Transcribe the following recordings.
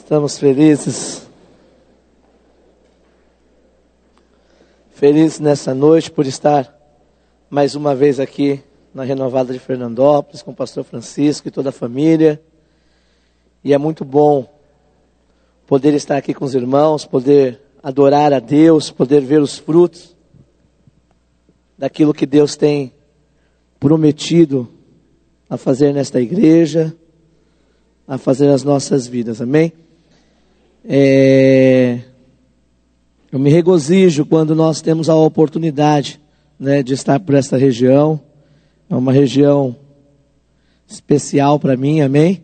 Estamos felizes nessa noite por estar mais uma vez aqui na Renovada de Fernandópolis com o pastor Francisco e toda a família. E é muito bom poder estar aqui com os irmãos, poder adorar a Deus, poder ver os frutos daquilo que Deus tem prometido a fazer nesta igreja, a fazer nas nossas vidas, amém? Eu me regozijo quando nós temos a oportunidade, de estar por esta região. É uma região especial para mim, amém?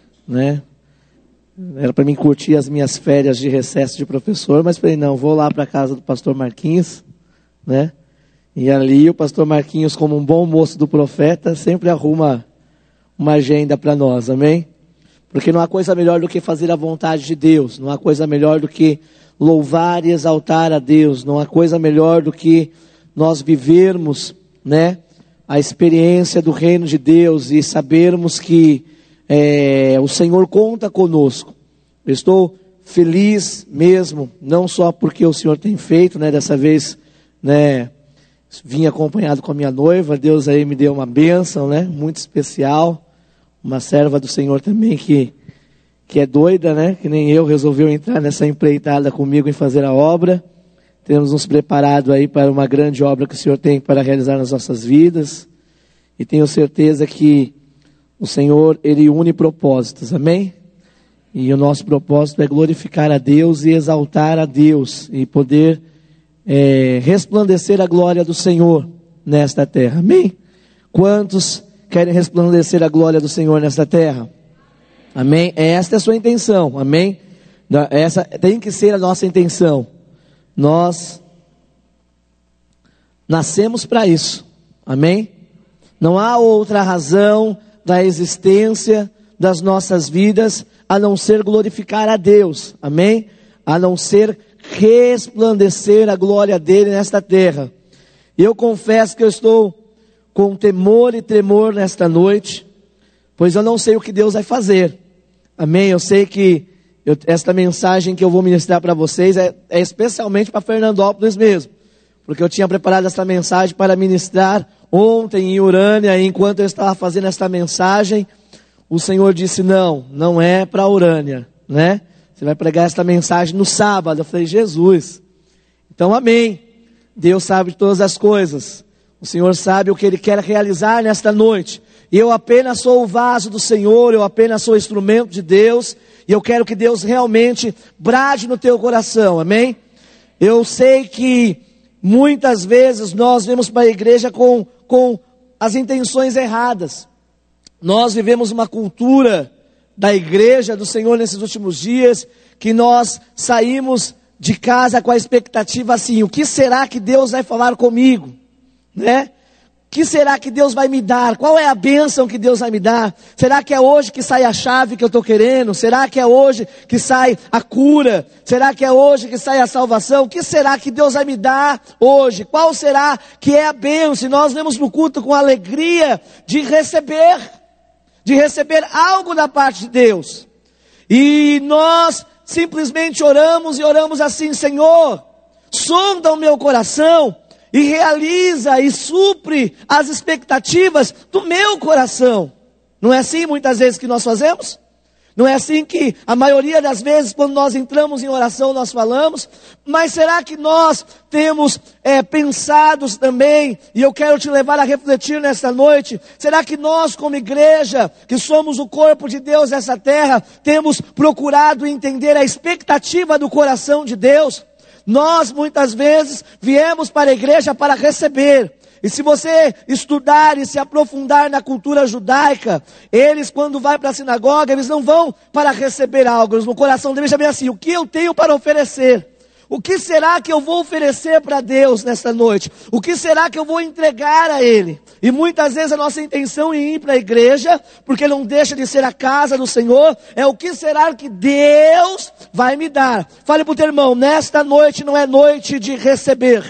Era para mim curtir as minhas férias de recesso de professor, mas falei, não, vou lá para a casa do pastor Marquinhos, E ali o pastor Marquinhos, como um bom moço do profeta, sempre arruma uma agenda para nós, amém? Porque não há coisa melhor do que fazer a vontade de Deus, não há coisa melhor do que louvar e exaltar a Deus, não há coisa melhor do que nós vivermos, a experiência do reino de Deus e sabermos que o Senhor conta conosco. Eu estou feliz mesmo, não só porque o Senhor tem feito, dessa vez, vim acompanhado com a minha noiva, Deus aí me deu uma bênção, muito especial. Uma serva do Senhor também que é doida, que nem eu, resolveu entrar nessa empreitada comigo em fazer a obra. Temos nos preparado aí para uma grande obra que o Senhor tem para realizar nas nossas vidas. E tenho certeza que o Senhor, Ele une propósitos, amém? E o nosso propósito é glorificar a Deus e exaltar a Deus. E poder resplandecer a glória do Senhor nesta terra, amém? Quantos querem resplandecer a glória do Senhor nesta terra? Amém? Esta é a sua intenção, amém? Essa tem que ser a nossa intenção. Nós nascemos para isso, amém? Não há outra razão da existência das nossas vidas a não ser glorificar a Deus, amém? A não ser resplandecer a glória dele nesta terra. E eu confesso que eu estou com temor e tremor nesta noite, pois eu não sei o que Deus vai fazer, amém? Eu sei que esta mensagem que eu vou ministrar para vocês é especialmente para Fernandópolis mesmo, porque eu tinha preparado esta mensagem para ministrar ontem em Urânia, e enquanto eu estava fazendo esta mensagem, o Senhor disse, não é para Urânia, Você vai pregar esta mensagem no sábado. Eu falei, Jesus, então amém, Deus sabe de todas as coisas, o Senhor sabe o que Ele quer realizar nesta noite. E eu apenas sou o vaso do Senhor, eu apenas sou o instrumento de Deus. E eu quero que Deus realmente brade no teu coração, amém? Eu sei que muitas vezes nós vemos para a igreja com as intenções erradas. Nós vivemos uma cultura da igreja do Senhor nesses últimos dias, que nós saímos de casa com a expectativa assim, o que será que Deus vai falar comigo? O que será que Deus vai me dar? Qual é a bênção que Deus vai me dar? Será que é hoje que sai a chave que eu estou querendo? Será que é hoje que sai a cura? Será que é hoje que sai a salvação? O que será que Deus vai me dar hoje? Qual será que é a bênção? E nós vemos no culto com alegria de receber algo da parte de Deus. E nós simplesmente oramos e oramos assim, Senhor, sonda o meu coração e realiza e supre as expectativas do meu coração. Não é assim muitas vezes que nós fazemos? Não é assim que a maioria das vezes quando nós entramos em oração nós falamos? Mas será que nós temos pensados também, e eu quero te levar a refletir nesta noite, será que nós como igreja, que somos o corpo de Deus nessa terra, temos procurado entender a expectativa do coração de Deus? Nós muitas vezes viemos para a igreja para receber. E se você estudar e se aprofundar na cultura judaica, eles quando vai para a sinagoga, eles não vão para receber algo. No coração deles já vem assim, o que eu tenho para oferecer? O que será que eu vou oferecer para Deus nesta noite? O que será que eu vou entregar a Ele? E muitas vezes a nossa intenção em ir para a igreja, porque não deixa de ser a casa do Senhor, é o que será que Deus vai me dar? Fale para o teu irmão, nesta noite não é noite de receber,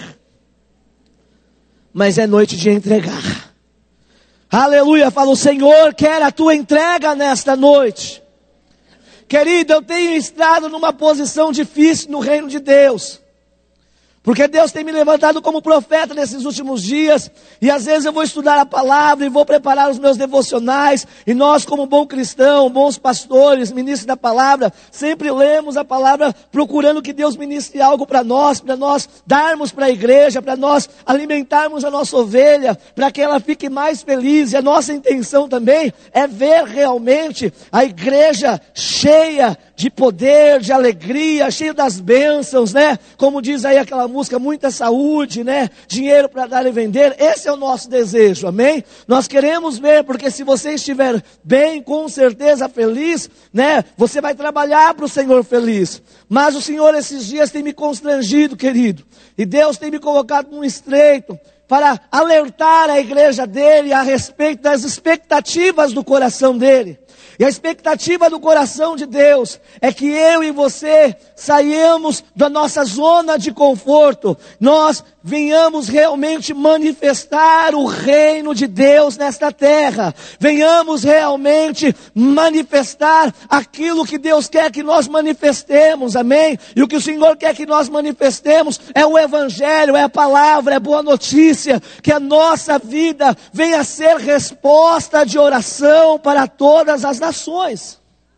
mas é noite de entregar. Aleluia, fala, o Senhor quer a tua entrega nesta noite. Querido, eu tenho estado numa posição difícil no reino de Deus. Porque Deus tem me levantado como profeta nesses últimos dias, e às vezes eu vou estudar a palavra e vou preparar os meus devocionais, e nós como bom cristão, bons pastores, ministros da palavra, sempre lemos a palavra procurando que Deus ministre algo para nós darmos para a igreja, para nós alimentarmos a nossa ovelha, para que ela fique mais feliz, e a nossa intenção também é ver realmente a igreja cheia de poder, de alegria, cheia das bênçãos, né? Como diz aí aquela música, muita saúde, né? Dinheiro para dar e vender. Esse é o nosso desejo, amém? Nós queremos ver, porque se você estiver bem, com certeza feliz, né? Você vai trabalhar para o Senhor feliz. Mas o Senhor esses dias tem me constrangido, querido. E Deus tem me colocado num estreito para alertar a igreja dele a respeito das expectativas do coração dele. E a expectativa do coração de Deus é que eu e você saiamos da nossa zona de conforto, nós venhamos realmente manifestar o reino de Deus nesta terra, venhamos realmente manifestar aquilo que Deus quer que nós manifestemos, amém? E o que o Senhor quer que nós manifestemos é o evangelho, é a palavra, é a boa notícia, que a nossa vida venha a ser resposta de oração para todas as nações,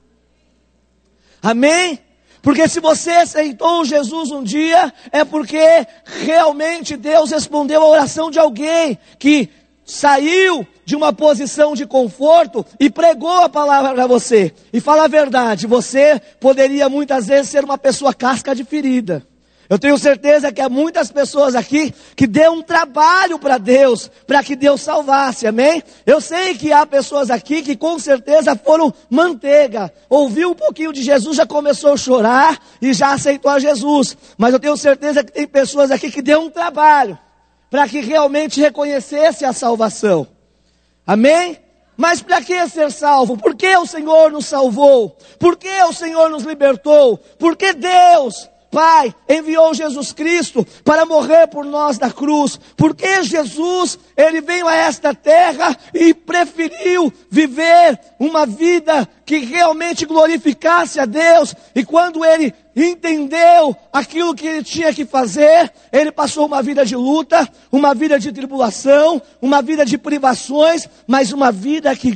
amém? Porque se você aceitou Jesus um dia, é porque realmente Deus respondeu a oração de alguém que saiu de uma posição de conforto e pregou a palavra para você. E fala a verdade, você poderia muitas vezes ser uma pessoa casca de ferida. Eu tenho certeza que há muitas pessoas aqui que deu um trabalho para Deus, para que Deus salvasse, amém? Eu sei que há pessoas aqui que com certeza foram manteiga, ouviu um pouquinho de Jesus, já começou a chorar e já aceitou a Jesus. Mas eu tenho certeza que tem pessoas aqui que deu um trabalho, para que realmente reconhecesse a salvação, amém? Mas para que ser salvo? Por que o Senhor nos salvou? Por que o Senhor nos libertou? Por que Deus Pai enviou Jesus Cristo para morrer por nós na cruz? Porque Jesus, Ele veio a esta terra e preferiu viver uma vida que realmente glorificasse a Deus. E quando Ele entendeu aquilo que Ele tinha que fazer, Ele passou uma vida de luta, uma vida de tribulação, uma vida de privações, mas uma vida que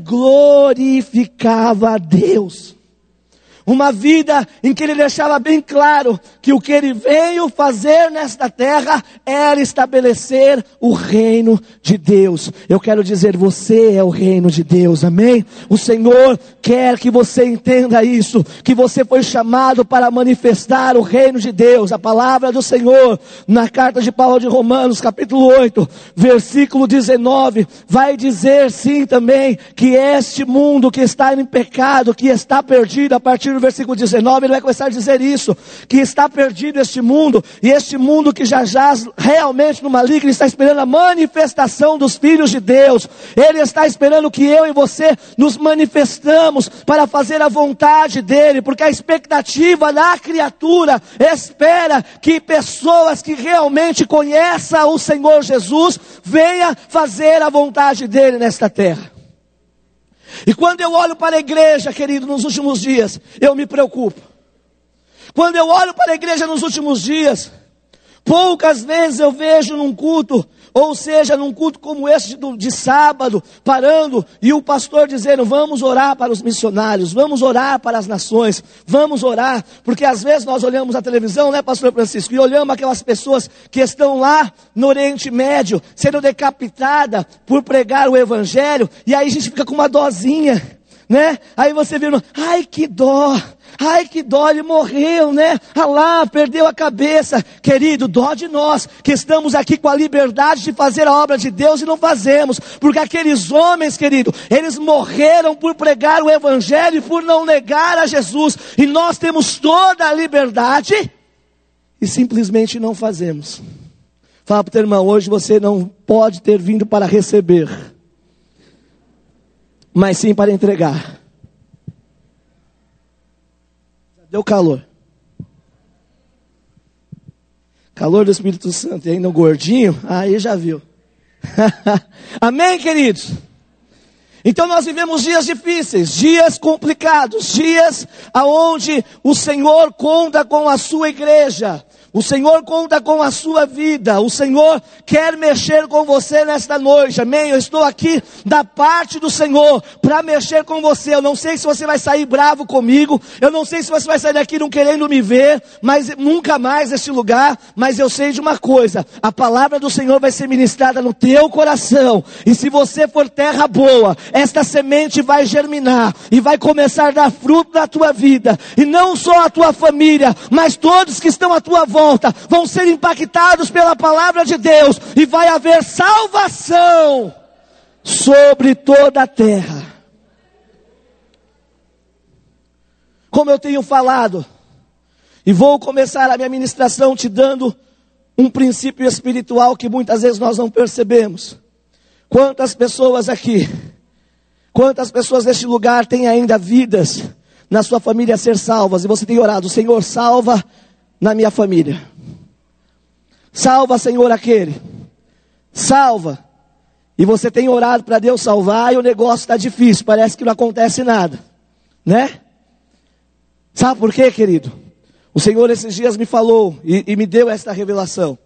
glorificava a Deus. Uma vida em que Ele deixava bem claro que o que Ele veio fazer nesta terra era estabelecer o reino de Deus. Eu quero dizer, você é o reino de Deus, amém? O Senhor quer que você entenda isso, que você foi chamado para manifestar o reino de Deus. A palavra do Senhor, na carta de Paulo de Romanos, capítulo 8, versículo 19, vai dizer sim também, que este mundo que está em pecado, que está perdido, a partir do versículo 19, ele vai começar a dizer isso, que está perdido este mundo, e este mundo que já jaz realmente no maligno, está esperando a manifestação dos filhos de Deus. Ele está esperando que eu e você nos manifestamos para fazer a vontade dele, porque a expectativa da criatura espera que pessoas que realmente conheçam o Senhor Jesus venham fazer a vontade dele nesta terra. E quando eu olho para a igreja, querido, nos últimos dias, eu me preocupo. Quando eu olho para a igreja nos últimos dias, poucas vezes eu vejo num culto, ou seja, num culto como esse de sábado, parando, e o pastor dizendo, vamos orar para os missionários, vamos orar para as nações, vamos orar, porque às vezes nós olhamos a televisão, né, pastor Francisco, e olhamos aquelas pessoas que estão lá no Oriente Médio, sendo decapitadas por pregar o evangelho, e aí a gente fica com uma dozinha, né? Aí você vê, ai que dó, ele morreu, né? Ah lá, perdeu a cabeça. Querido, dó de nós, que estamos aqui com a liberdade de fazer a obra de Deus e não fazemos, porque aqueles homens, querido, eles morreram por pregar o evangelho e por não negar a Jesus, e nós temos toda a liberdade e simplesmente não fazemos. Fala para o teu irmão, hoje você não pode ter vindo para receber, mas sim para entregar. Deu calor. Calor do Espírito Santo. E ainda um gordinho, aí já viu. Amém, queridos? Então nós vivemos dias difíceis, dias complicados, dias aonde o Senhor conta com a sua igreja. O Senhor conta com a sua vida. O Senhor quer mexer com você nesta noite, amém? Eu estou aqui da parte do Senhor para mexer com você. Eu não sei se você vai sair bravo comigo, eu não sei se você vai sair daqui não querendo me ver, mas nunca mais neste lugar. Mas eu sei de uma coisa: a palavra do Senhor vai ser ministrada no teu coração, e se você for terra boa, esta semente vai germinar e vai começar a dar fruto na tua vida, e não só a tua família, mas todos que estão à tua volta vão ser impactados pela palavra de Deus, e vai haver salvação sobre toda a terra. Como eu tenho falado, e vou começar a minha ministração te dando um princípio espiritual que muitas vezes nós não percebemos. Quantas pessoas aqui, quantas pessoas neste lugar têm ainda vidas na sua família a ser salvas, e você tem orado: Senhor, salva na minha família, salva, Senhor, aquele, salva, e você tem orado para Deus salvar, e o negócio está difícil, parece que não acontece nada, né? Sabe por quê, querido? O Senhor esses dias me falou e me deu esta revelação.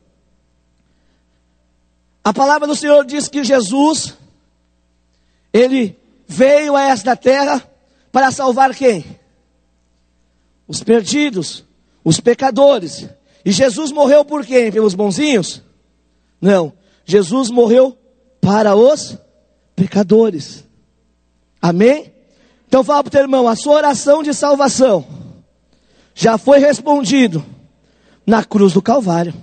A palavra do Senhor diz que Jesus, Ele veio a esta terra para salvar quem? Os perdidos, os pecadores. E Jesus morreu por quem? Pelos bonzinhos? Não. Jesus morreu para os pecadores. Amém? Então fala para o teu irmão: a sua oração de salvação já foi respondido na cruz do Calvário.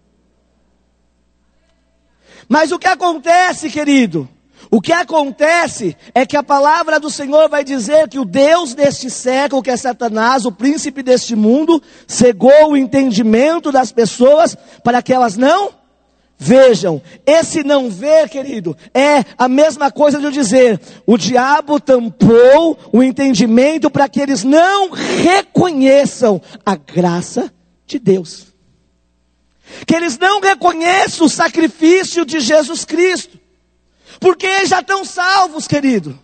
Mas o que acontece, querido? O que acontece é que a palavra do Senhor vai dizer que o Deus deste século, que é Satanás, o príncipe deste mundo, cegou o entendimento das pessoas para que elas não vejam. Esse não ver, querido, é a mesma coisa de eu dizer: o diabo tampou o entendimento para que eles não reconheçam a graça de Deus, que eles não reconheçam o sacrifício de Jesus Cristo. Porque eles já estão salvos, querido.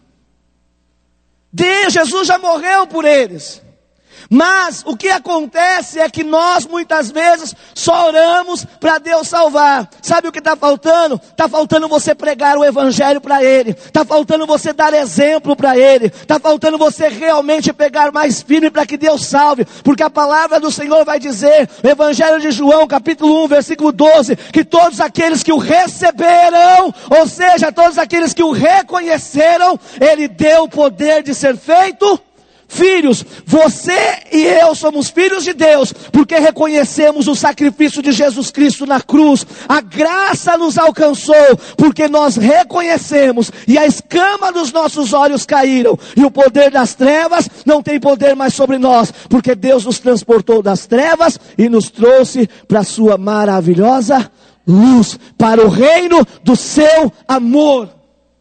Jesus já morreu por eles. Mas o que acontece é que nós muitas vezes só oramos para Deus salvar. Sabe o que está faltando? Está faltando você pregar o evangelho para ele. Está faltando você dar exemplo para ele. Está faltando você realmente pegar mais firme para que Deus salve. Porque a palavra do Senhor vai dizer, o evangelho de João, capítulo 1, versículo 12, que todos aqueles que o receberam, ou seja, todos aqueles que o reconheceram, ele deu o poder de ser feito filhos. Você e eu somos filhos de Deus, porque reconhecemos o sacrifício de Jesus Cristo na cruz. A graça nos alcançou, porque nós reconhecemos, e a escama dos nossos olhos caíram, e o poder das trevas não tem poder mais sobre nós, porque Deus nos transportou das trevas e nos trouxe para a sua maravilhosa luz, para o reino do seu amor.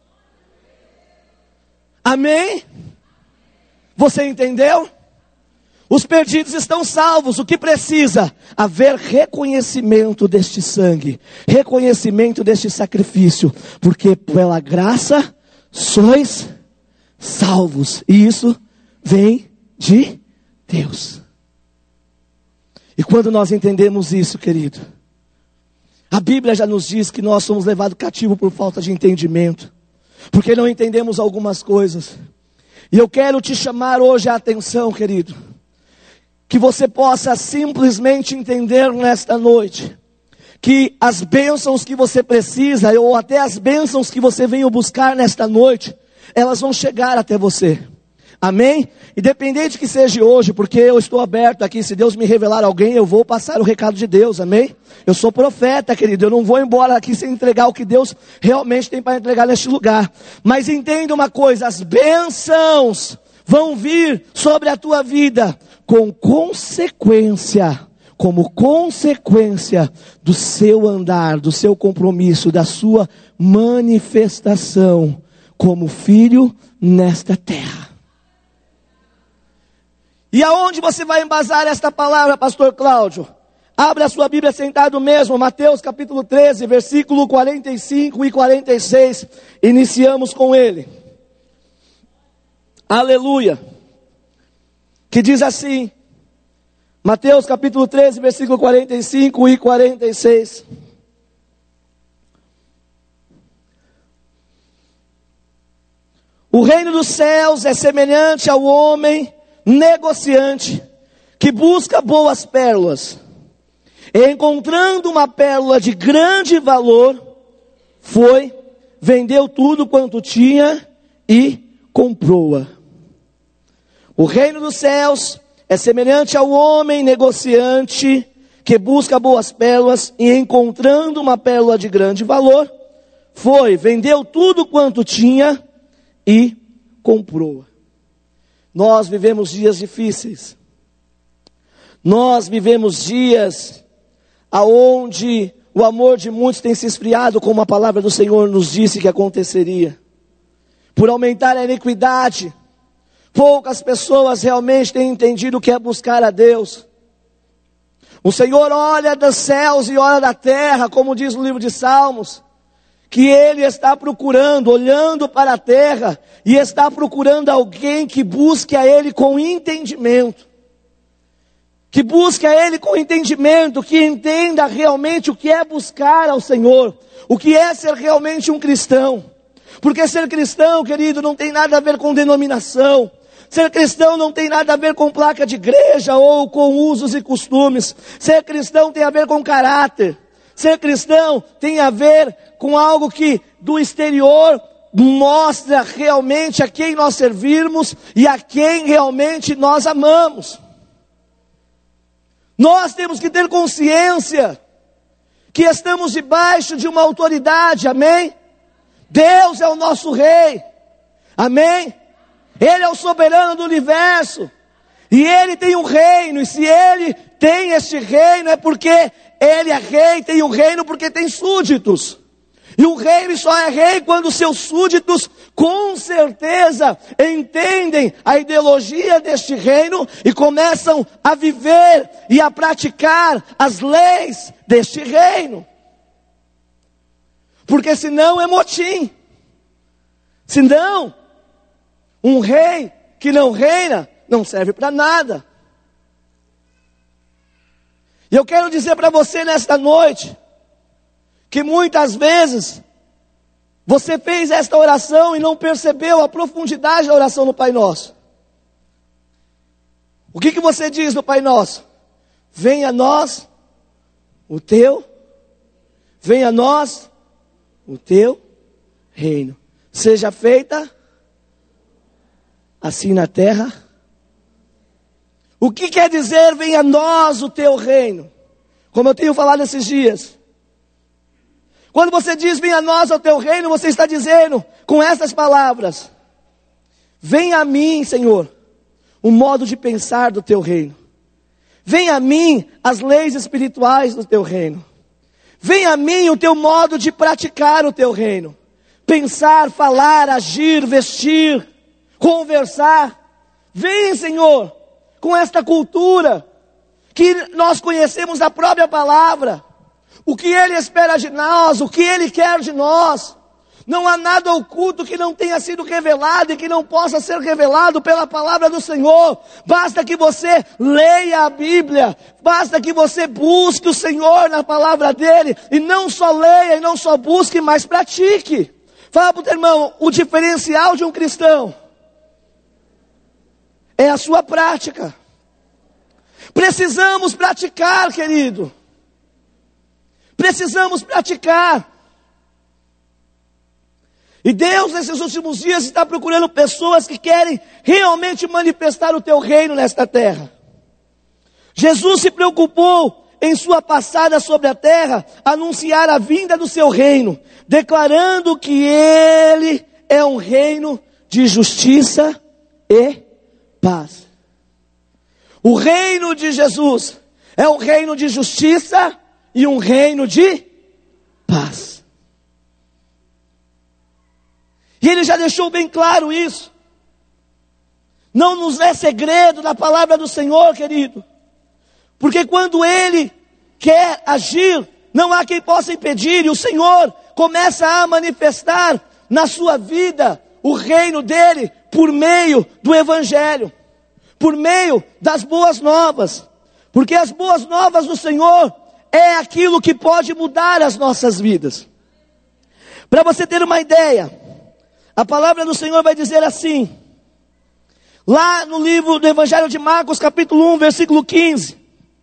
Amém? Você entendeu? Os perdidos estão salvos. O que precisa? Haver reconhecimento deste sangue, reconhecimento deste sacrifício, porque pela graça sois salvos, e isso vem de Deus. E quando nós entendemos isso, querido, a Bíblia já nos diz que nós somos levados cativos por falta de entendimento, porque não entendemos algumas coisas. E eu quero te chamar hoje a atenção, querido, que você possa simplesmente entender nesta noite, que as bênçãos que você precisa, ou até as bênçãos que você veio buscar nesta noite, elas vão chegar até você. Amém? Independente que seja hoje, porque eu estou aberto aqui, se Deus me revelar alguém, eu vou passar o recado de Deus, amém? Eu sou profeta, querido, eu não vou embora aqui sem entregar o que Deus realmente tem para entregar neste lugar. Mas entenda uma coisa, as bênçãos vão vir sobre a tua vida com consequência, como consequência do seu andar, do seu compromisso, da sua manifestação como filho nesta terra. E aonde você vai embasar esta palavra, pastor Cláudio? Abre a sua Bíblia sentado mesmo, Mateus capítulo 13, versículo 45 e 46. Iniciamos com ele. Aleluia. Que diz assim, Mateus capítulo 13, versículo 45 e 46. O reino dos céus é semelhante ao homem negociante que busca boas pérolas. E encontrando uma pérola de grande valor, foi, vendeu tudo quanto tinha e comprou-a. O reino dos céus é semelhante ao homem negociante que busca boas pérolas e encontrando uma pérola de grande valor, foi, vendeu tudo quanto tinha e comprou-a. Nós vivemos dias difíceis. Nós vivemos dias aonde o amor de muitos tem se esfriado, como a palavra do Senhor nos disse que aconteceria. Por aumentar a iniquidade, poucas pessoas realmente têm entendido o que é buscar a Deus. O Senhor olha dos céus e olha da terra, como diz no livro de Salmos, que Ele está procurando, olhando para a terra, e está procurando alguém que busque a Ele com entendimento. Que busque a Ele com entendimento, que entenda realmente o que é buscar ao Senhor, o que é ser realmente um cristão. Porque ser cristão, querido, não tem nada a ver com denominação. Ser cristão não tem nada a ver com placa de igreja ou com usos e costumes. Ser cristão tem a ver com caráter. Ser cristão tem a ver com algo que do exterior mostra realmente a quem nós servimos e a quem realmente nós amamos. Nós temos que ter consciência que estamos debaixo de uma autoridade, amém? Deus é o nosso rei, amém? Ele é o soberano do universo, e Ele tem um reino, e se Ele tem este reino é porque Ele é rei, tem um reino porque tem súditos. E o rei só é rei quando seus súditos com certeza entendem a ideologia deste reino e começam a viver e a praticar as leis deste reino. Porque senão é motim. Senão, um rei que não reina não serve para nada. E eu quero dizer para você nesta noite, que muitas vezes você fez esta oração e não percebeu a profundidade da oração no Pai Nosso. O que você diz no Pai Nosso? Venha a nós o teu, venha a nós o teu reino. Seja feita assim na terra. O que quer dizer venha a nós o teu reino? Como eu tenho falado esses dias. Quando você diz, venha a nós ao teu reino, você está dizendo com essas palavras: venha a mim, Senhor, o modo de pensar do teu reino. Venha a mim as leis espirituais do teu reino. Venha a mim o teu modo de praticar o teu reino. Pensar, falar, agir, vestir, conversar. Vem, Senhor, com esta cultura que nós conhecemos da própria palavra. O que Ele espera de nós, o que Ele quer de nós. Não há nada oculto que não tenha sido revelado e que não possa ser revelado pela palavra do Senhor. Basta que você leia a Bíblia, basta que você busque o Senhor na palavra dEle, e não só leia e não só busque, mas pratique. Fala para o teu irmão, o diferencial de um cristão é a sua prática. Precisamos praticar, querido. Precisamos praticar. E Deus nesses últimos dias está procurando pessoas que querem realmente manifestar o teu reino nesta terra. Jesus se preocupou em sua passada sobre a terra, anunciar a vinda do seu reino, declarando que Ele é um reino de justiça e paz. O reino de Jesus é um reino de justiça e um reino de paz. E Ele já deixou bem claro isso. Não nos é segredo da palavra do Senhor, querido. Porque quando Ele quer agir, não há quem possa impedir. E o Senhor começa a manifestar na sua vida o reino dele por meio do evangelho, por meio das boas novas, porque as boas novas do Senhor é aquilo que pode mudar as nossas vidas. Para você ter uma ideia, a palavra do Senhor vai dizer assim, lá no livro do Evangelho de Marcos, capítulo 1, versículo 15.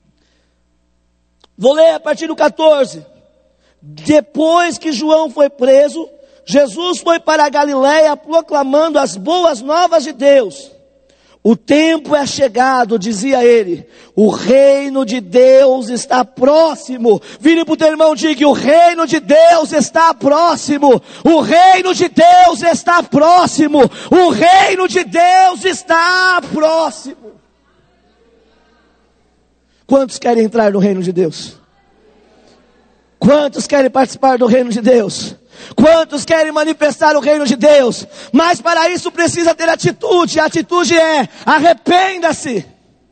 Vou ler a partir do 14. Depois que João foi preso, Jesus foi para a Galiléia proclamando as boas novas de Deus. O tempo é chegado, dizia ele, o reino de Deus está próximo. Vire para o teu irmão e diga, o reino de Deus está próximo. O reino de Deus está próximo. O reino de Deus está próximo. Quantos querem entrar no reino de Deus? Quantos querem participar do reino de Deus? Quantos querem manifestar o reino de Deus? Mas para isso precisa ter atitude. A atitude é: arrependa-se.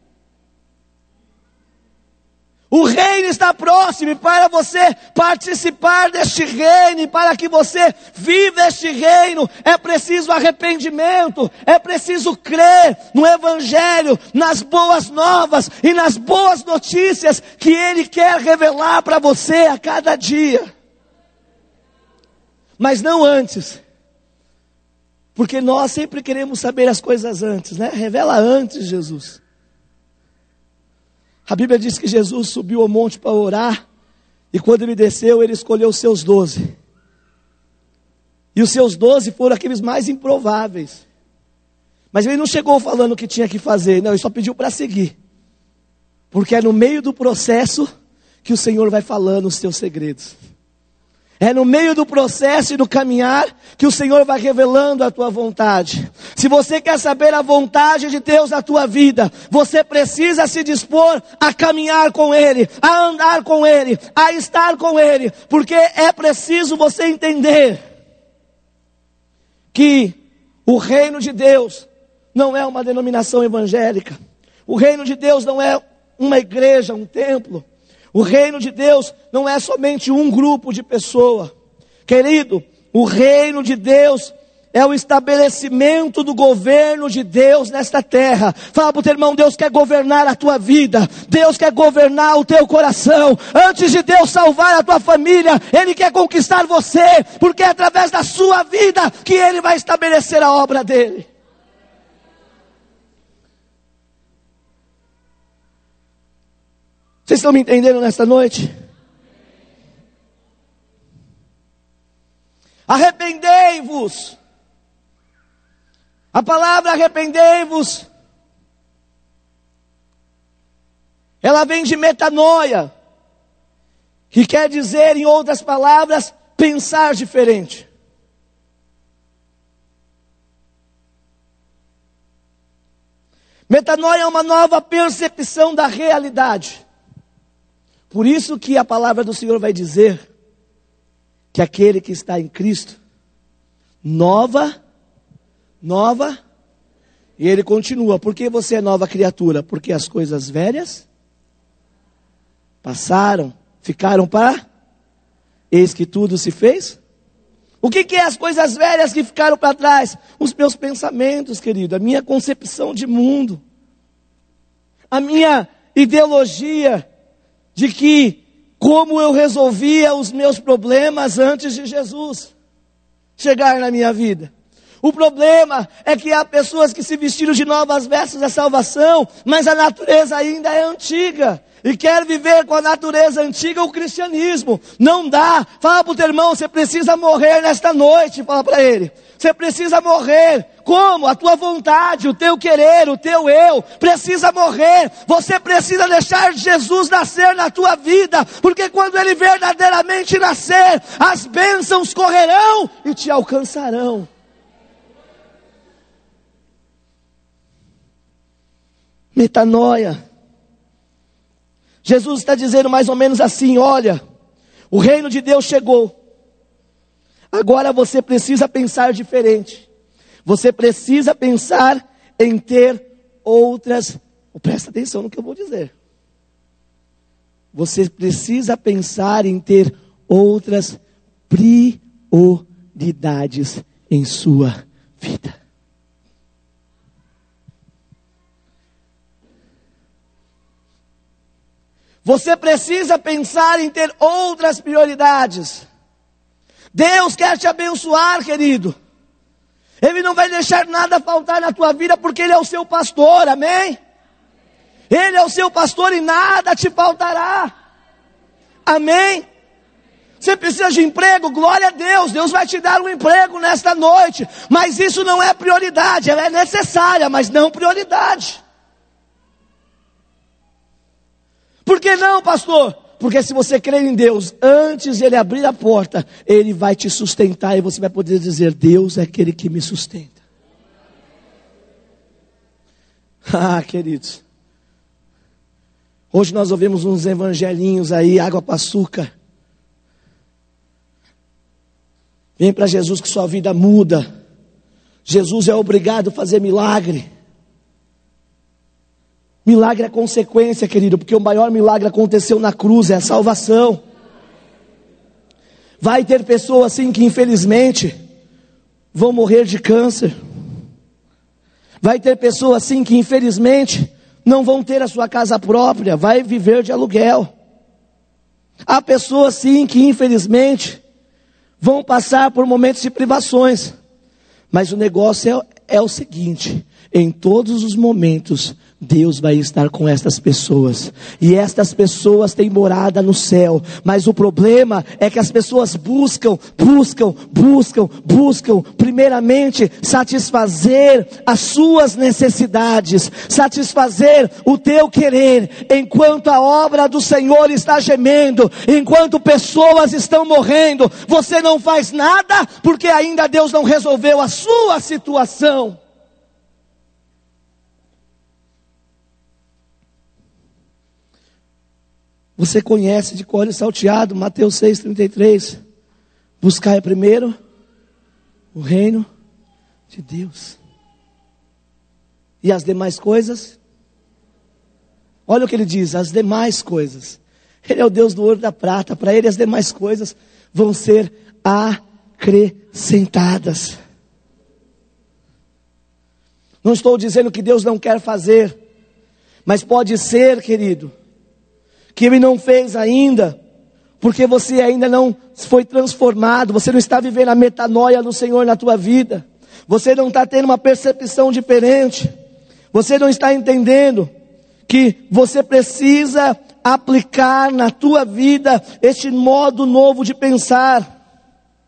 O reino está próximo, e para você participar deste reino, e para que você viva este reino, é preciso arrependimento, é preciso crer no evangelho, nas boas novas e nas boas notícias que Ele quer revelar para você a cada dia. Mas não antes, porque nós sempre queremos saber as coisas antes, né? Revela antes, Jesus. A Bíblia diz que Jesus subiu ao monte para orar, e quando ele desceu, ele escolheu os seus 12. E os seus 12 foram aqueles mais improváveis. Mas ele não chegou falando o que tinha que fazer, não, ele só pediu para seguir. Porque é no meio do processo que o Senhor vai falando os teus segredos. É no meio do processo e do caminhar que o Senhor vai revelando a tua vontade. Se você quer saber a vontade de Deus na tua vida, você precisa se dispor a caminhar com Ele, a andar com Ele, a estar com Ele. Porque é preciso você entender que o reino de Deus não é uma denominação evangélica. O reino de Deus não é uma igreja, um templo. O reino de Deus não é somente um grupo de pessoas. Querido, o reino de Deus é o estabelecimento do governo de Deus nesta terra. Fala para o teu irmão, Deus quer governar a tua vida. Deus quer governar o teu coração. Antes de Deus salvar a tua família, Ele quer conquistar você. Porque é através da sua vida que Ele vai estabelecer a obra dEle. Vocês estão me entendendo nesta noite? Arrependei-vos. A palavra arrependei-vos, ela vem de metanoia, que quer dizer, em outras palavras, pensar diferente. Metanoia é uma nova percepção da realidade. Por isso que a palavra do Senhor vai dizer que aquele que está em Cristo, nova, e ele continua, por que você é nova criatura? Porque as coisas velhas passaram, ficaram para, eis que tudo se fez. O que é as coisas velhas que ficaram para trás? Os meus pensamentos, querido, a minha concepção de mundo, a minha ideologia, de que como eu resolvia os meus problemas antes de Jesus chegar na minha vida. O problema é que há pessoas que se vestiram de novas vestes da salvação, mas a natureza ainda é antiga. E quer viver com a natureza antiga o cristianismo. Não dá. Fala para o teu irmão, você precisa morrer nesta noite. Fala para ele. Você precisa morrer. Como? A tua vontade, o teu querer, o teu eu. Precisa morrer. Você precisa deixar Jesus nascer na tua vida. Porque quando Ele verdadeiramente nascer, as bênçãos correrão e te alcançarão. Metanoia. Jesus está dizendo mais ou menos assim, olha, o reino de Deus chegou. Agora você precisa pensar diferente. Você precisa pensar em ter outras... Presta atenção no que eu vou dizer. Você precisa pensar em ter outras prioridades em sua vida. Você precisa pensar em ter outras prioridades. Deus quer te abençoar, querido. Ele não vai deixar nada faltar na tua vida, porque Ele é o seu pastor, amém? Ele é o seu pastor e nada te faltará, amém? Você precisa de emprego, glória a Deus, Deus vai te dar um emprego nesta noite, mas isso não é prioridade, ela é necessária, mas não prioridade. Por que não, pastor? Porque se você crer em Deus, antes de Ele abrir a porta, Ele vai te sustentar e você vai poder dizer, Deus é aquele que me sustenta. Ah, queridos, hoje nós ouvimos uns evangelinhos aí, água com açúcar. Vem para Jesus que sua vida muda. Jesus é obrigado a fazer milagre. Milagre é consequência, querido, porque o maior milagre aconteceu na cruz, é a salvação. Vai ter pessoas assim que infelizmente vão morrer de câncer. Vai ter pessoas assim que infelizmente não vão ter a sua casa própria, vai viver de aluguel. Há pessoas sim que infelizmente vão passar por momentos de privações. Mas o negócio é o seguinte, em todos os momentos, Deus vai estar com estas pessoas, e estas pessoas têm morada no céu, mas o problema é que as pessoas buscam, primeiramente, satisfazer as suas necessidades, satisfazer o teu querer, enquanto a obra do Senhor está gemendo, enquanto pessoas estão morrendo, você não faz nada, porque ainda Deus não resolveu a sua situação. Você conhece de cor e salteado, Mateus 6,33. Buscai primeiro o reino de Deus. E as demais coisas? Olha o que ele diz, as demais coisas. Ele é o Deus do ouro e da prata. Para Ele as demais coisas vão ser acrescentadas. Não estou dizendo que Deus não quer fazer. Mas pode ser, querido, que Ele não fez ainda, porque você ainda não foi transformado, você não está vivendo a metanoia do Senhor na tua vida, você não está tendo uma percepção diferente, você não está entendendo que você precisa aplicar na tua vida este modo novo de pensar.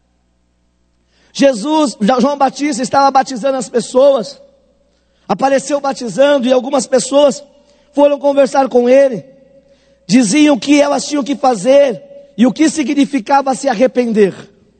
João Batista estava batizando as pessoas, apareceu batizando e algumas pessoas foram conversar com ele. Diziam que elas tinham que fazer e o que significava se arrepender.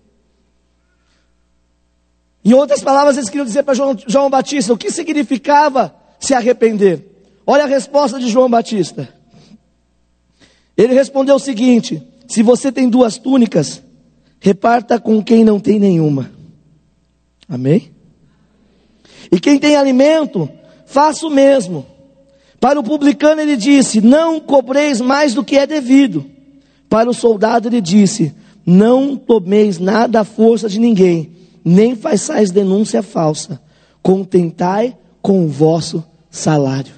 Em outras palavras, eles queriam dizer para João Batista o que significava se arrepender. Olha a resposta de João Batista. Ele respondeu o seguinte: se você tem 2 túnicas, reparta com quem não tem nenhuma. Amém? E quem tem alimento, faça o mesmo. Para o publicano ele disse, não cobreis mais do que é devido. Para o soldado ele disse, não tomeis nada à força de ninguém, nem façais denúncia falsa. Contentai com o vosso salário.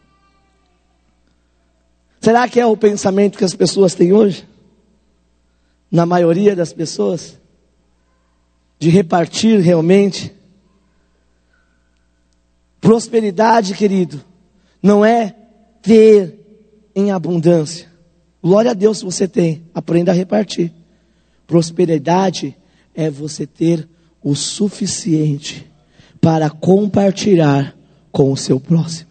Será que é o pensamento que as pessoas têm hoje? Na maioria das pessoas? De repartir realmente? Prosperidade, querido, não é ter em abundância. Glória a Deus se você tem, aprenda a repartir. Prosperidade é você ter o suficiente para compartilhar com o seu próximo.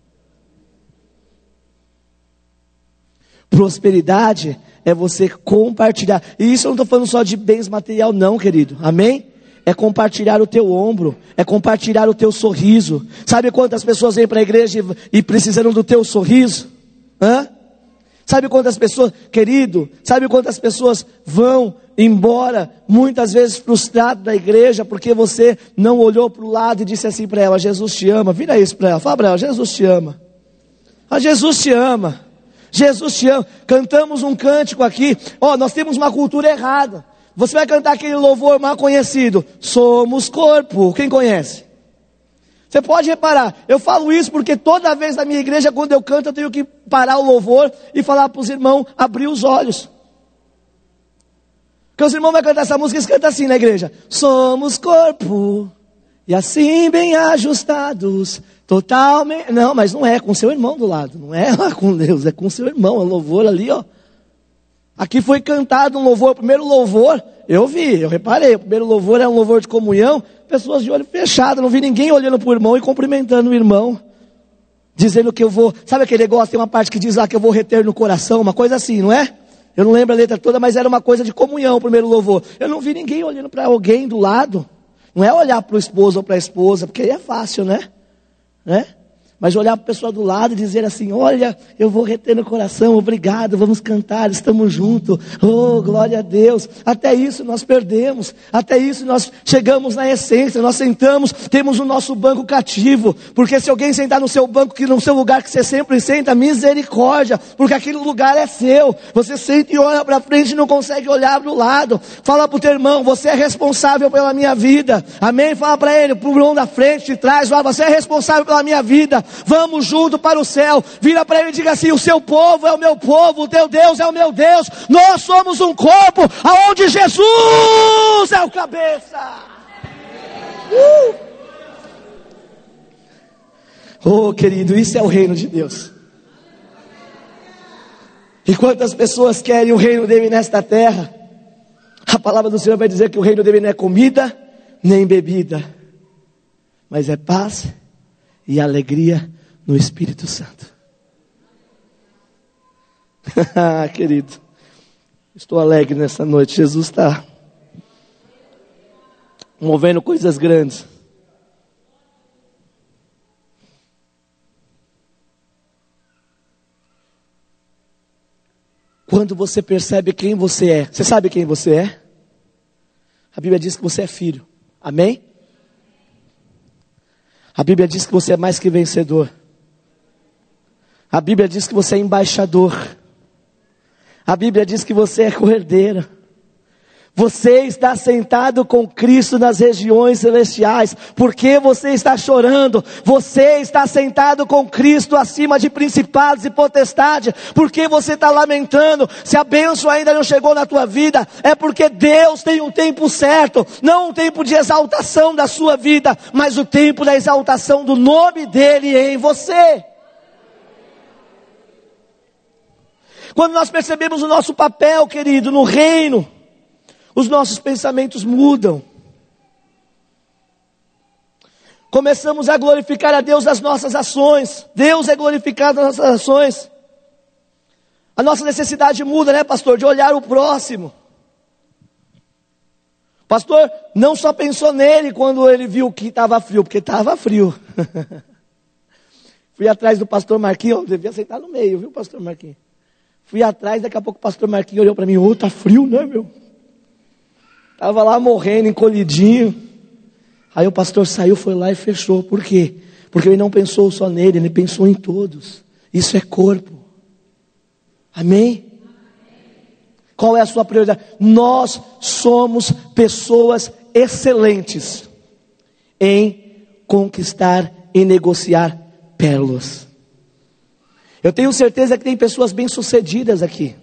Prosperidade é você compartilhar. E isso eu não estou falando só de bens material não, querido. Amém? É compartilhar o teu ombro, é compartilhar o teu sorriso. Sabe quantas pessoas vêm para a igreja e precisam do teu sorriso? Sabe quantas pessoas, querido, sabe quantas pessoas vão embora, muitas vezes frustrado da igreja, porque você não olhou para o lado e disse assim para ela, Jesus te ama. Vira isso para ela, fala para ela, Jesus te ama. Jesus te ama. Jesus te ama. Cantamos um cântico aqui, nós temos uma cultura errada. Você vai cantar aquele louvor mal conhecido, somos corpo, quem conhece? Você pode reparar, eu falo isso porque toda vez na minha igreja, quando eu canto, eu tenho que parar o louvor e falar para os irmãos abrir os olhos. Porque os irmãos vão cantar essa música, eles cantam assim na igreja, somos corpo, e assim bem ajustados, totalmente, não, mas não é com seu irmão do lado, não é lá com Deus, é com seu irmão, é louvor ali, ó. Aqui foi cantado um louvor, o primeiro louvor, eu reparei, o primeiro louvor é um louvor de comunhão, pessoas de olho fechado, não vi ninguém olhando para o irmão e cumprimentando o irmão, dizendo que eu vou, sabe aquele negócio, tem uma parte que diz lá que eu vou reter no coração, uma coisa assim, não é? Eu não lembro a letra toda, mas era uma coisa de comunhão, o primeiro louvor. Eu não vi ninguém olhando para alguém do lado, não é olhar para o esposo ou para a esposa, porque aí é fácil, né? Mas olhar para a pessoa do lado e dizer assim, olha, eu vou reter no coração, obrigado, vamos cantar, estamos juntos, oh, glória a Deus. Até isso nós perdemos, até isso nós chegamos na essência, nós sentamos, temos o nosso banco cativo, porque se alguém sentar no seu banco, no seu lugar que você sempre senta, misericórdia, porque aquele lugar é seu, você senta e olha para frente e não consegue olhar para o lado, fala para o teu irmão, você é responsável pela minha vida, amém? Fala para ele, para o irmão da frente, de trás, fala, você é responsável pela minha vida, vamos junto para o céu. Vira para ele e diga assim, o seu povo é o meu povo, o teu Deus é o meu Deus, nós somos um corpo, aonde Jesus é o cabeça. Oh querido, isso é o reino de Deus. E quantas pessoas querem o reino dele nesta terra? A palavra do Senhor vai dizer que o reino dele não é comida, nem bebida, mas é paz e alegria no Espírito Santo. Querido, estou alegre nessa noite. Jesus está movendo coisas grandes. Quando você percebe quem você é, você sabe quem você é? A Bíblia diz que você é filho, amém? A Bíblia diz que você é mais que vencedor. A Bíblia diz que você é embaixador. A Bíblia diz que você é co-herdeiro. Você está sentado com Cristo nas regiões celestiais. Por que você está chorando? Você está sentado com Cristo acima de principados e potestades. Por que você está lamentando? Se a bênção ainda não chegou na tua vida, é porque Deus tem um tempo certo. Não um tempo de exaltação da sua vida, mas o tempo da exaltação do nome dEle em você. Quando nós percebemos o nosso papel, querido, no reino, os nossos pensamentos mudam. Começamos a glorificar a Deus nas nossas ações. Deus é glorificado nas nossas ações. A nossa necessidade muda, né, pastor? De olhar o próximo. Pastor não só pensou nele quando ele viu que estava frio, porque estava frio. Fui atrás do pastor Marquinhos, eu devia sentar no meio, viu, pastor Marquinhos? Fui atrás, daqui a pouco o pastor Marquinhos olhou para mim, tá frio, né, meu? Estava lá morrendo, encolhidinho. Aí o pastor saiu, foi lá e fechou. Por quê? Porque ele não pensou só nele, ele pensou em todos. Isso é corpo. Amém? Qual é a sua prioridade? Nós somos pessoas excelentes em conquistar e negociar pérolas. Eu tenho certeza que tem pessoas bem-sucedidas aqui.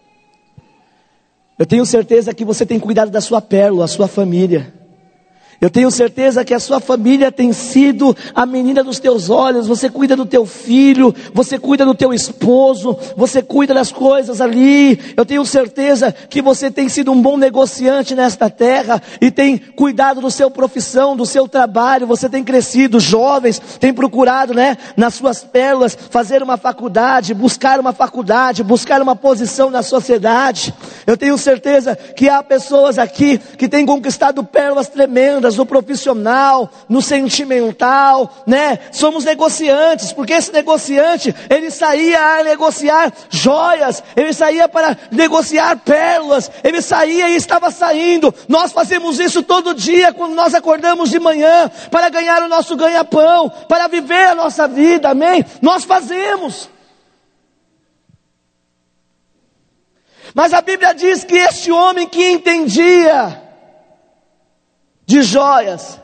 Eu tenho certeza que você tem cuidado da sua pérola, a sua família. Eu tenho certeza que a sua família tem sido a menina dos teus olhos. Você cuida do teu filho, você cuida do teu esposo, você cuida das coisas ali. Eu tenho certeza que você tem sido um bom negociante nesta terra e tem cuidado da sua profissão, do seu trabalho. Você tem crescido, jovens, tem procurado, né, nas suas pérolas, fazer uma faculdade, buscar uma posição na sociedade. Eu tenho certeza que há pessoas aqui que têm conquistado pérolas tremendas, no profissional, no sentimental, né? Somos negociantes, porque esse negociante, ele saía a negociar joias, ele saía para negociar pérolas, ele saía e estava saindo. Nós fazemos isso todo dia, quando nós acordamos de manhã, para ganhar o nosso ganha-pão, para viver a nossa vida, amém? Nós fazemos. Mas a Bíblia diz que este homem que entendia de joias,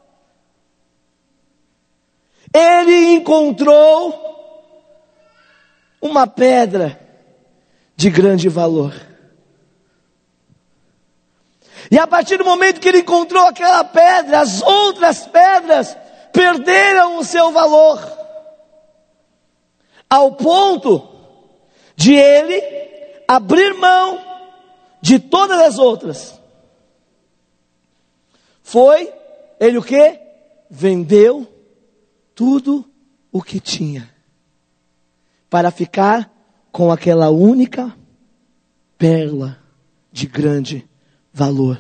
ele encontrou uma pedra de grande valor. E a partir do momento que ele encontrou aquela pedra, as outras pedras perderam o seu valor, ao ponto de ele abrir mão de todas as outras. Foi, ele o quê? Vendeu tudo o que tinha, para ficar com aquela única pérola de grande valor.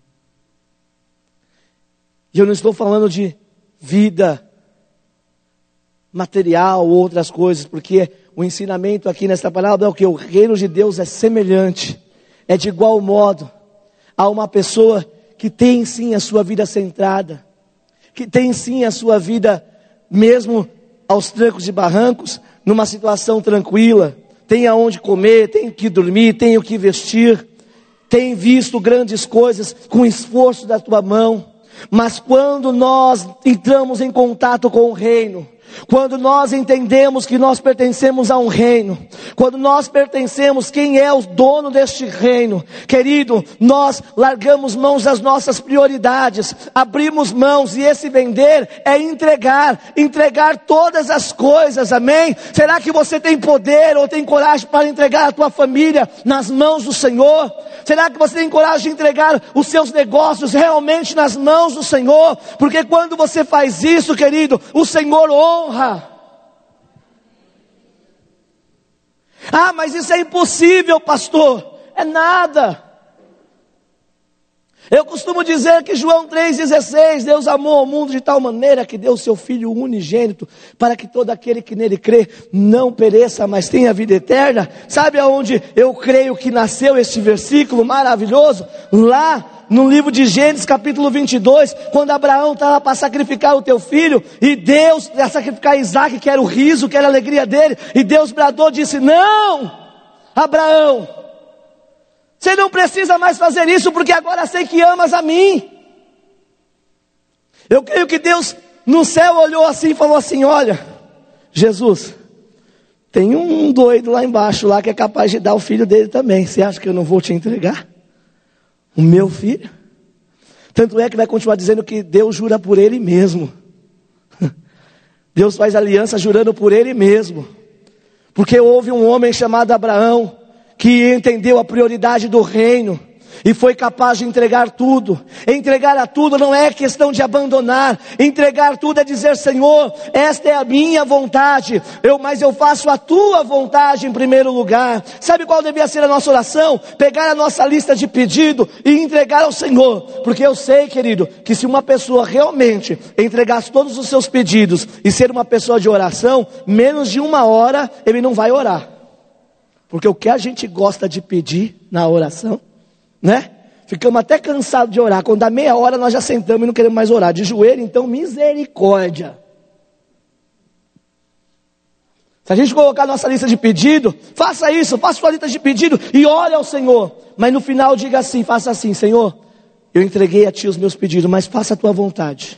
E eu não estou falando de vida material ou outras coisas, porque o ensinamento aqui nesta palavra é o que? O reino de Deus é semelhante, é de igual modo a uma pessoa que tem sim a sua vida centrada, que tem sim a sua vida mesmo aos trancos e barrancos, numa situação tranquila, tem aonde comer, tem o que dormir, tem o que vestir, tem visto grandes coisas com esforço da tua mão. Mas quando nós entramos em contato com o reino, quando nós entendemos que nós pertencemos a um reino, quando nós pertencemos, quem é o dono deste reino, querido, nós largamos mãos das nossas prioridades, abrimos mãos, e esse vender é entregar todas as coisas, amém? Será que você tem poder ou tem coragem para entregar a tua família nas mãos do Senhor? Será que você tem coragem de entregar os seus negócios realmente nas mãos do Senhor? Porque quando você faz isso, querido, o Senhor honra. Ah, mas isso é impossível, pastor. É nada. Eu costumo dizer que João 3,16, Deus amou o mundo de tal maneira que deu o seu Filho unigênito, para que todo aquele que nele crê não pereça, mas tenha vida eterna. Sabe aonde eu creio que nasceu este versículo maravilhoso? Lá no livro de Gênesis capítulo 22, quando Abraão estava para sacrificar o teu filho, e Deus, para sacrificar Isaac, que era o riso, que era a alegria dele, e Deus bradou, disse: não, Abraão, você não precisa mais fazer isso, porque agora sei que amas a mim. Eu creio que Deus no céu olhou assim e falou assim: olha, Jesus, tem um doido lá embaixo, lá que é capaz de dar o filho dele também. Você acha que eu não vou te entregar o meu filho? Tanto é que vai continuar dizendo que Deus jura por ele mesmo. Deus faz aliança jurando por ele mesmo. Porque houve um homem chamado Abraão, que entendeu a prioridade do reino, e foi capaz de entregar tudo. Entregar a tudo não é questão de abandonar. Entregar tudo é dizer: Senhor, esta é a minha vontade, mas eu faço a tua vontade em primeiro lugar. Sabe qual devia ser a nossa oração? Pegar a nossa lista de pedido e entregar ao Senhor. Porque eu sei, querido, que se uma pessoa realmente entregasse todos os seus pedidos e ser uma pessoa de oração, menos de 1 hora ele não vai orar. Porque o que a gente gosta de pedir na oração, né? Ficamos até cansados de orar. Quando dá meia hora nós já sentamos e não queremos mais orar. De joelho, então, misericórdia. Se a gente colocar nossa lista de pedido, faça isso, faça sua lista de pedido e ore ao Senhor. Mas no final diga assim, faça assim: Senhor, eu entreguei a Ti os meus pedidos, mas faça a Tua vontade.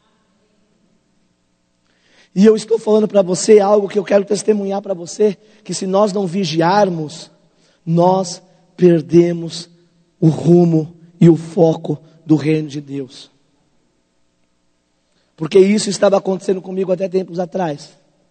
E eu estou falando para você algo que eu quero testemunhar para você, que se nós não vigiarmos, nós perdemos o rumo e o foco do reino de Deus. Porque isso estava acontecendo comigo até tempos atrás.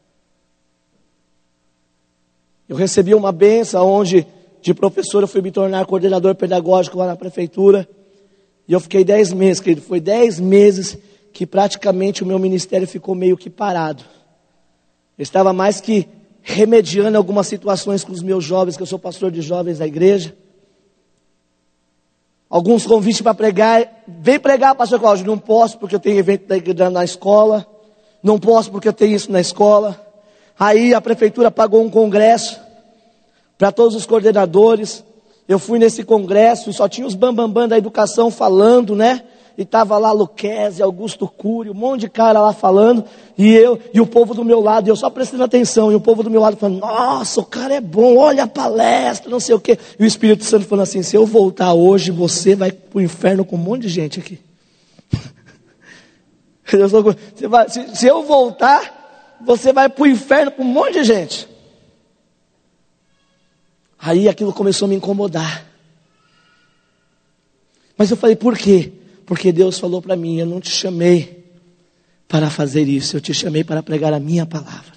Eu recebi uma bênção onde de professor eu fui me tornar coordenador pedagógico lá na prefeitura. E eu fiquei 10 meses, querido. Foi 10 meses que praticamente o meu ministério ficou meio que parado. Eu estava mais que remediando algumas situações com os meus jovens, que eu sou pastor de jovens da igreja. Alguns convites para pregar. Vem pregar, pastor Cláudio. Não posso porque eu tenho evento na escola. Não posso porque eu tenho isso na escola. Aí a prefeitura pagou um congresso para todos os coordenadores. Eu fui nesse congresso e só tinha os bambambam da educação falando, né? e estava lá Luquezzi, Augusto Cury, um monte de cara lá falando, e o povo do meu lado, eu só prestando atenção, e o povo do meu lado falando, nossa, o cara é bom, olha a palestra, não sei o quê. E o Espírito Santo falando assim, se eu voltar hoje, você vai para o inferno com um monte de gente aqui. Se eu voltar, você vai para o inferno com um monte de gente. Aí aquilo começou a me incomodar. Mas eu falei, por quê? Porque Deus falou para mim, eu não te chamei para fazer isso, eu te chamei para pregar a minha palavra.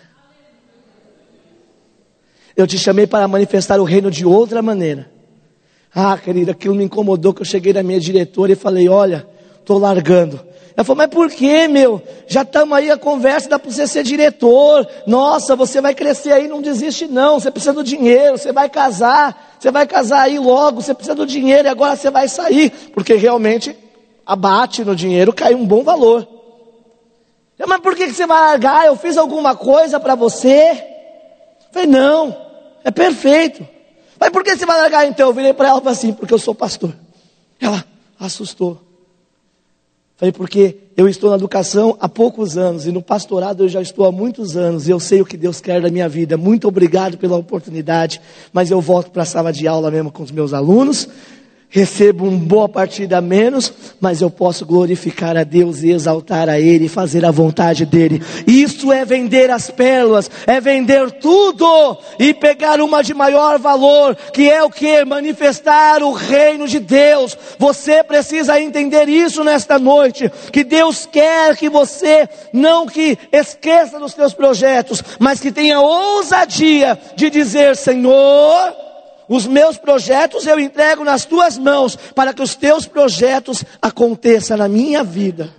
Eu te chamei para manifestar o reino de outra maneira. Ah, querida, aquilo me incomodou, que eu cheguei na minha diretora e falei, olha, estou largando. Ela falou, mas por que, meu? Já estamos aí, a conversa dá para você ser diretor. Nossa, você vai crescer aí, não desiste não. Você precisa do dinheiro, você vai casar aí logo, você precisa do dinheiro e agora você vai sair. Porque realmente, abate no dinheiro, cai um bom valor. Mas por que você vai largar? Eu fiz alguma coisa para você? Eu falei, não, é perfeito. Mas por que você vai largar então? Eu virei para ela e falei assim, porque eu sou pastor. Ela assustou. Falei, porque eu estou na educação há poucos anos e no pastorado eu já estou há muitos anos e eu sei o que Deus quer da minha vida. Muito obrigado pela oportunidade, mas eu volto para a sala de aula mesmo com os meus alunos. Recebo uma boa partida a menos, mas eu posso glorificar a Deus e exaltar a Ele, fazer a vontade dEle. Isso é vender as pérolas, é vender tudo e pegar uma de maior valor, que é o que? Manifestar o reino de Deus. Você precisa entender isso nesta noite, que Deus quer que você não que esqueça dos seus projetos, mas que tenha ousadia de dizer, Senhor, os meus projetos eu entrego nas tuas mãos, para que os teus projetos aconteçam na minha vida.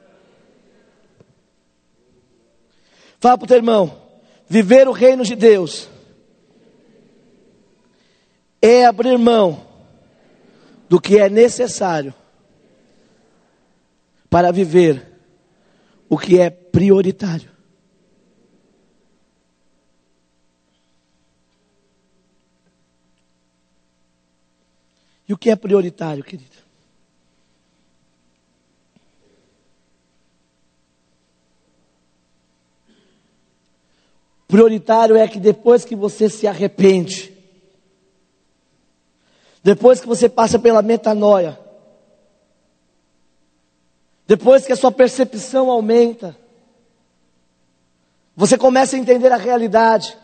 Fala para o teu irmão, viver o reino de Deus é abrir mão do que é necessário para viver o que é prioritário. E o que é prioritário, querido? Prioritário é que depois que você se arrepende, depois que você passa pela metanoia, depois que a sua percepção aumenta, você começa a entender a realidade.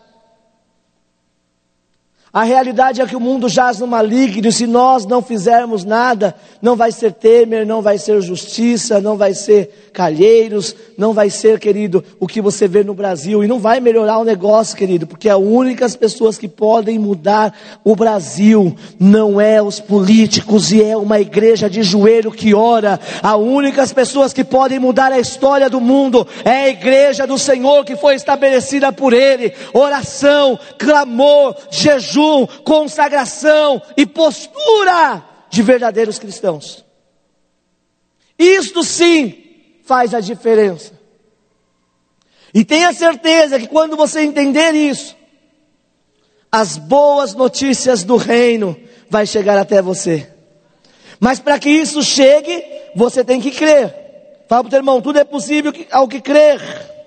A realidade é que o mundo jaz no maligno, e se nós não fizermos nada, não vai ser Temer, não vai ser Justiça, não vai ser Calheiros, não vai ser, querido, o que você vê no Brasil, e não vai melhorar o negócio, querido, porque as únicas pessoas que podem mudar o Brasil, não é os políticos, e é uma igreja de joelho que ora. As únicas pessoas que podem mudar a história do mundo, é a igreja do Senhor, que foi estabelecida por Ele. Oração, clamor, jejum, consagração e postura de verdadeiros cristãos. Isto sim faz a diferença. E tenha certeza que quando você entender isso, as boas notícias do reino vai chegar até você. Mas para que isso chegue, você tem que crer. Fala para o teu irmão, tudo é possível ao que crer.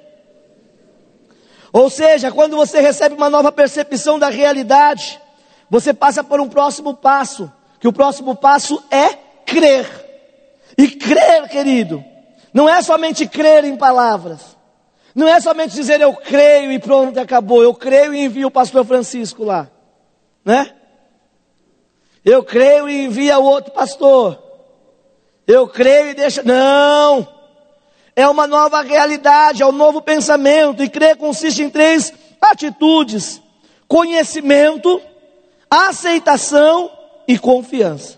Ou seja, quando você recebe uma nova percepção da realidade, você passa por um próximo passo, que o próximo passo é crer. E crer, querido, não é somente crer em palavras, não é somente dizer eu creio e pronto, acabou, eu creio e envio o pastor Francisco lá, né? Eu creio e envia o outro pastor, eu creio e deixa, não! É uma nova realidade, é um novo pensamento. E crer consiste em 3 atitudes: conhecimento, aceitação e confiança.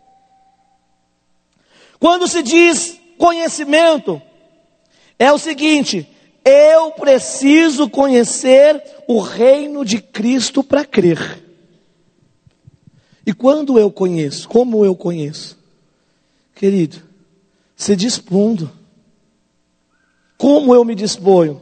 Quando se diz conhecimento, é o seguinte: eu preciso conhecer o reino de Cristo para crer. E quando eu conheço, como eu conheço? Querido, se dispondo. Como eu me disponho?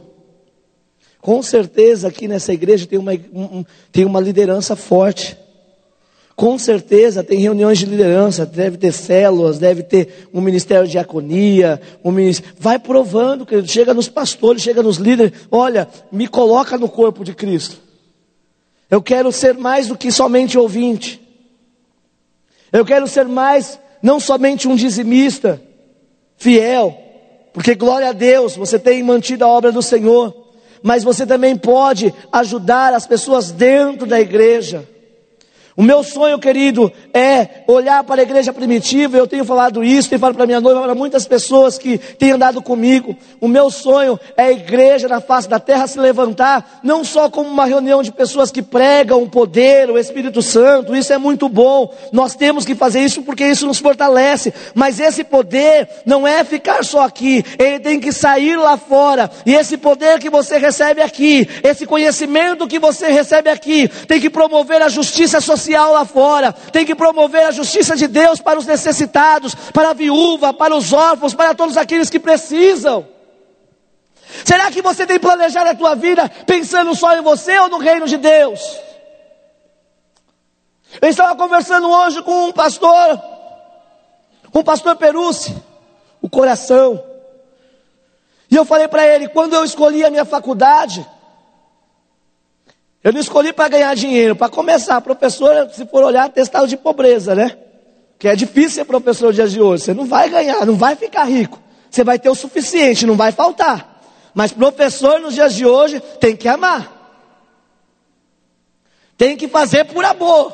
Com certeza aqui nessa igreja tem uma liderança forte. Com certeza tem reuniões de liderança, deve ter células, deve ter um ministério de diaconia, vai provando, querido, chega nos pastores, chega nos líderes, olha, me coloca no corpo de Cristo. Eu quero ser mais do que somente ouvinte. Eu quero ser mais, não somente um dizimista, fiel, porque glória a Deus, você tem mantido a obra do Senhor, mas você também pode ajudar as pessoas dentro da igreja. O meu sonho, querido, é olhar para a igreja primitiva. Eu tenho falado isso, tenho falado para minha noiva, para muitas pessoas que têm andado comigo. O meu sonho é a igreja na face da terra se levantar, não só como uma reunião de pessoas que pregam o poder, o Espírito Santo, isso é muito bom. Nós temos que fazer isso porque isso nos fortalece. Mas esse poder não é ficar só aqui, ele tem que sair lá fora. E esse poder que você recebe aqui, esse conhecimento que você recebe aqui, tem que promover a justiça social lá fora, tem que promover a justiça de Deus para os necessitados, para a viúva, para os órfãos, para todos aqueles que precisam. Será que você tem planejado a tua vida pensando só em você ou no reino de Deus? Eu estava conversando hoje com um pastor Perucci, o coração, e eu falei para ele, quando eu escolhi a minha faculdade, eu não escolhi para ganhar dinheiro. Para começar, professor, se for olhar, atestado de pobreza, né? Que é difícil ser professor nos dias de hoje. Você não vai ganhar, não vai ficar rico. Você vai ter o suficiente, não vai faltar. Mas professor nos dias de hoje tem que amar. Tem que fazer por amor.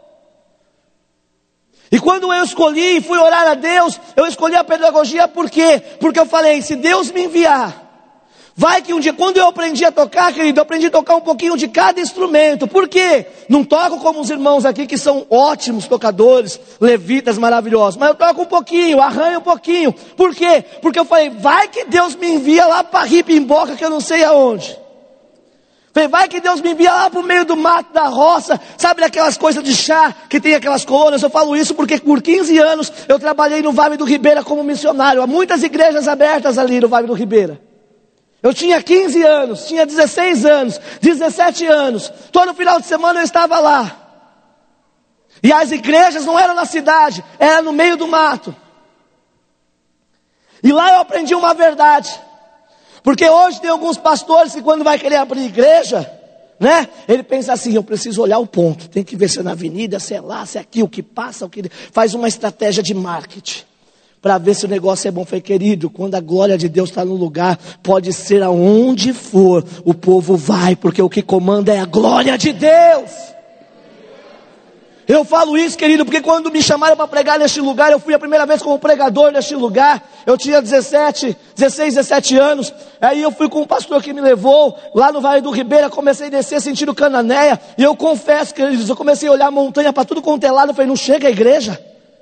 E quando eu escolhi e fui orar a Deus, eu escolhi a pedagogia por quê? Porque eu falei, se Deus me enviar, vai que um dia, quando eu aprendi a tocar, querido, eu aprendi a tocar um pouquinho de cada instrumento. Por quê? Não toco como os irmãos aqui que são ótimos tocadores, levitas maravilhosos. Mas eu toco um pouquinho, arranho um pouquinho. Por quê? Porque eu falei, vai que Deus me envia lá para Ripimboca, que eu não sei aonde. Falei, vai que Deus me envia lá para o meio do mato, da roça. Sabe aquelas coisas de chá, que tem aquelas colunas? Eu falo isso porque por 15 anos eu trabalhei no Vale do Ribeira como missionário. Há muitas igrejas abertas ali no Vale do Ribeira. Eu tinha 15 anos, tinha 16 anos, 17 anos. Todo final de semana eu estava lá. E as igrejas não eram na cidade, era no meio do mato. E lá eu aprendi uma verdade. Porque hoje tem alguns pastores que quando vai querer abrir igreja, né? Ele pensa assim, eu preciso olhar o ponto. Tem que ver se é na avenida, se é lá, se é aqui, o que passa, o que... Faz uma estratégia de marketing para ver se o negócio é bom. Foi, querido, quando a glória de Deus está no lugar, pode ser aonde for, o povo vai, porque o que comanda é a glória de Deus. Eu falo isso, querido, porque quando me chamaram para pregar neste lugar, eu fui a primeira vez como pregador neste lugar. Eu tinha 16, 17 anos. Aí eu fui com um pastor que me levou lá no Vale do Ribeira, comecei a descer sentindo Cananéia. E eu confesso, queridos, eu comecei a olhar a montanha para tudo quanto é lado. Eu falei, não chega a igreja?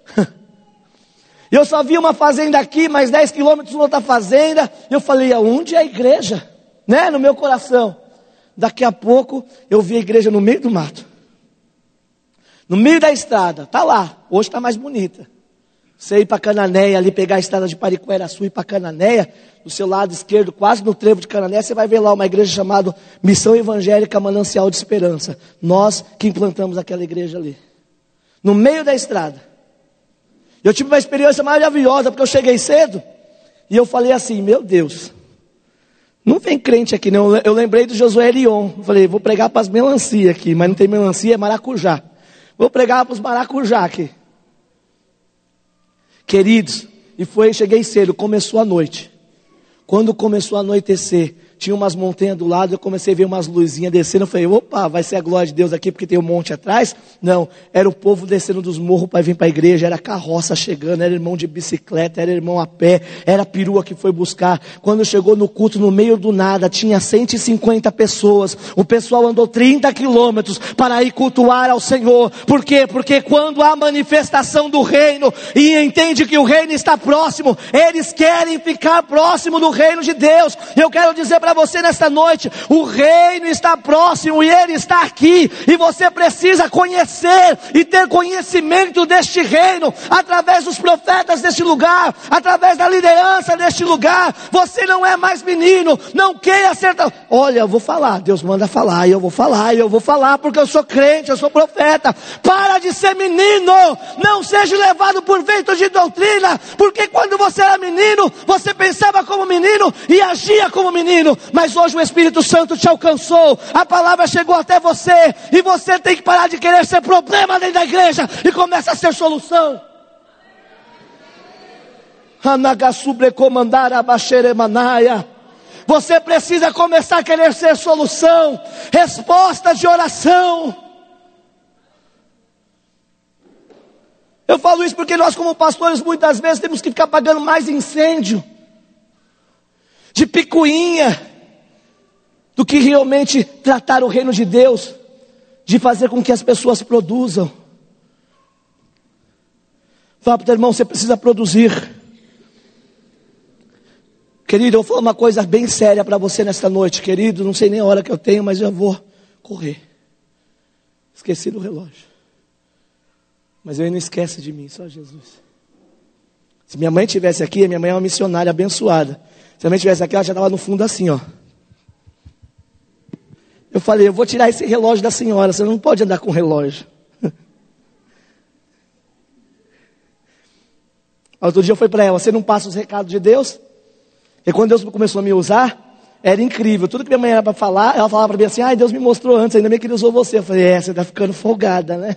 Eu só vi uma fazenda aqui, mais 10 quilômetros outra fazenda. E eu falei, aonde é a igreja? Né? No meu coração. Daqui a pouco eu vi a igreja no meio do mato. No meio da estrada. Está lá. Hoje está mais bonita. Você ir para Cananéia ali, pegar a estrada de Pariquera-Açu e ir para Cananéia. Do seu lado esquerdo, quase no trevo de Cananéia, você vai ver lá uma igreja chamada Missão Evangélica Manancial de Esperança. Nós que implantamos aquela igreja ali. No meio da estrada. Eu tive uma experiência maravilhosa, porque eu cheguei cedo, e eu falei assim, meu Deus, não vem crente aqui não. Eu lembrei do Josué Elion, eu falei, vou pregar para as melancia aqui, mas não tem melancia, é maracujá. Vou pregar para os maracujá aqui. Queridos, cheguei cedo, começou a noite. Quando começou a anoitecer, tinha umas montanhas do lado, eu comecei a ver umas luzinhas descendo, eu falei, opa, vai ser a glória de Deus aqui, porque tem um monte atrás? Não, era o povo descendo dos morros para vir para a igreja, era carroça chegando, era irmão de bicicleta, era irmão a pé, era perua que foi buscar. Quando chegou no culto, no meio do nada, tinha 150 pessoas, o pessoal andou 30 quilômetros para ir cultuar ao Senhor. Por quê? Porque quando há manifestação do reino, e entende que o reino está próximo, eles querem ficar próximo do reino de Deus. Eu quero dizer para para você nesta noite: o reino está próximo e ele está aqui, e você precisa conhecer e ter conhecimento deste reino, através dos profetas deste lugar, através da liderança deste lugar. Você não é mais menino, não queira ser... Olha, eu vou falar, Deus manda falar, e eu vou falar, porque eu sou crente, eu sou profeta. Para de ser menino, não seja levado por vento de doutrina, porque quando você era menino, você pensava como menino e agia como menino, mas hoje o Espírito Santo te alcançou, a palavra chegou até você, e você tem que parar de querer ser problema dentro da igreja, e começa a ser solução. Você precisa começar a querer ser solução, resposta de oração. Eu falo isso porque nós, como pastores, muitas vezes temos que ficar pagando mais incêndio, de picuinha, do que realmente tratar o reino de Deus, de fazer com que as pessoas produzam. Fala para o teu irmão: você precisa produzir. Querido, eu vou falar uma coisa bem séria para você nesta noite, querido. Não sei nem a hora que eu tenho, mas eu vou correr. Esqueci do relógio. Mas ele não esquece de mim, só Jesus. Se minha mãe estivesse aqui, minha mãe é uma missionária abençoada. Se a mãe estivesse aqui, ela já estava no fundo assim, ó. Eu falei: eu vou tirar esse relógio da senhora, você não pode andar com relógio. Outro dia eu falei para ela: você não passa os recados de Deus? E quando Deus começou a me usar, era incrível. Tudo que minha mãe era para falar, ela falava para mim assim: ai, Deus me mostrou antes, ainda bem que Ele usou você. Eu falei: você está ficando folgada, né?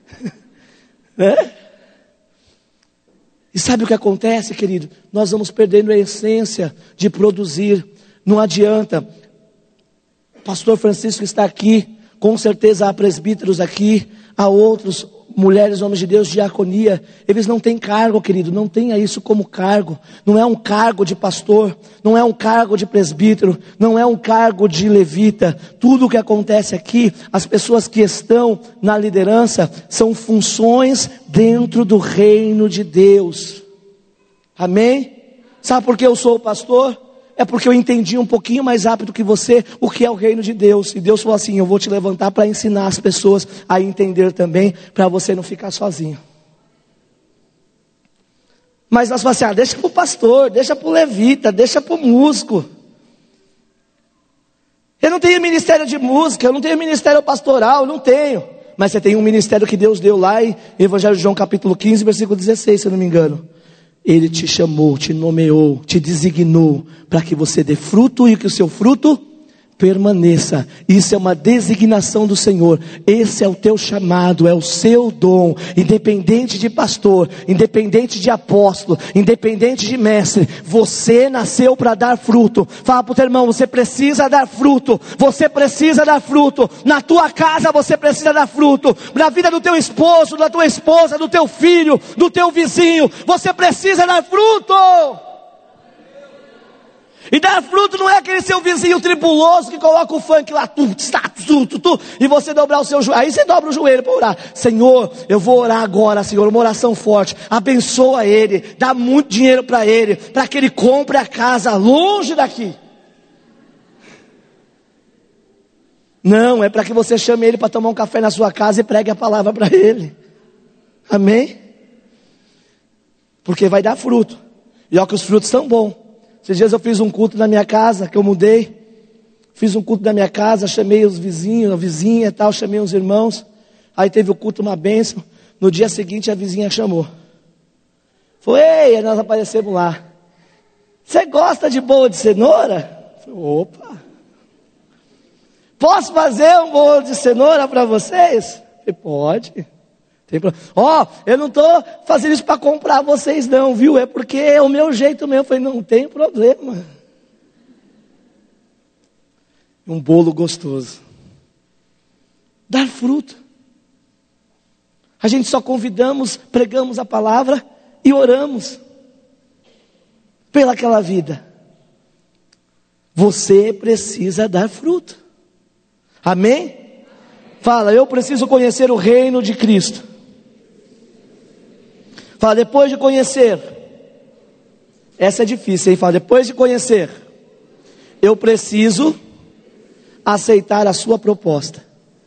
E sabe o que acontece, querido? Nós vamos perdendo a essência de produzir. Não adianta. O pastor Francisco está aqui, com certeza há presbíteros aqui, há outros, mulheres, homens de Deus, diaconia. Eles não têm cargo, querido, não tenha isso como cargo. Não é um cargo de pastor, não é um cargo de presbítero, não é um cargo de levita. Tudo o que acontece aqui, as pessoas que estão na liderança, são funções dentro do reino de Deus. Amém? Sabe por que eu sou o pastor? É porque eu entendi um pouquinho mais rápido que você o que é o reino de Deus. E Deus falou assim: eu vou te levantar para ensinar as pessoas a entender também, para você não ficar sozinho. Mas nós falamos assim: deixa para o pastor, deixa para o levita, deixa para o músico. Eu não tenho ministério de música, eu não tenho ministério pastoral, não tenho. Mas você tem um ministério que Deus deu lá em Evangelho de João capítulo 15, versículo 16, se eu não me engano. Ele te chamou, te nomeou, te designou para que você dê fruto e que o seu fruto permaneça. Isso é uma designação do Senhor. Esse é o teu chamado, é o seu dom. Independente de pastor, independente de apóstolo, independente de mestre, você nasceu para dar fruto. Fala para o teu irmão: você precisa dar fruto. Você precisa dar fruto. Na tua casa você precisa dar fruto. Na vida do teu esposo, da tua esposa, do teu filho, do teu vizinho, você precisa dar fruto. E dar fruto não é aquele seu vizinho tribuloso que coloca o funk lá, e você dobrar o seu joelho. Aí você dobra o joelho para orar. Senhor, eu vou orar agora, Senhor, uma oração forte. Abençoa ele, dá muito dinheiro para ele, para que ele compre a casa longe daqui. Não, é para que você chame ele para tomar um café na sua casa e pregue a palavra para ele. Amém? Porque vai dar fruto. E olha que os frutos são bons. Esses dias eu fiz um culto na minha casa, que eu mudei. Fiz um culto na minha casa, chamei os vizinhos, a vizinha e tal, chamei os irmãos. Aí teve o culto, uma bênção. No dia seguinte a vizinha chamou. Falei: ei, nós aparecemos lá. Você gosta de bolo de cenoura? Falei: opa. Posso fazer um bolo de cenoura para vocês? Falei: pode. Eu não estou fazendo isso para comprar vocês não, viu? É porque é o meu jeito mesmo. Eu falei: não tem problema. Um bolo gostoso. Dar fruto. A gente só convidamos, pregamos a palavra e oramos pelaquela vida. Você precisa dar fruto. Amém? Fala: eu preciso conhecer o reino de Cristo. Fala: depois de conhecer. Essa é difícil, hein? Fala: depois de conhecer, eu preciso aceitar a sua proposta.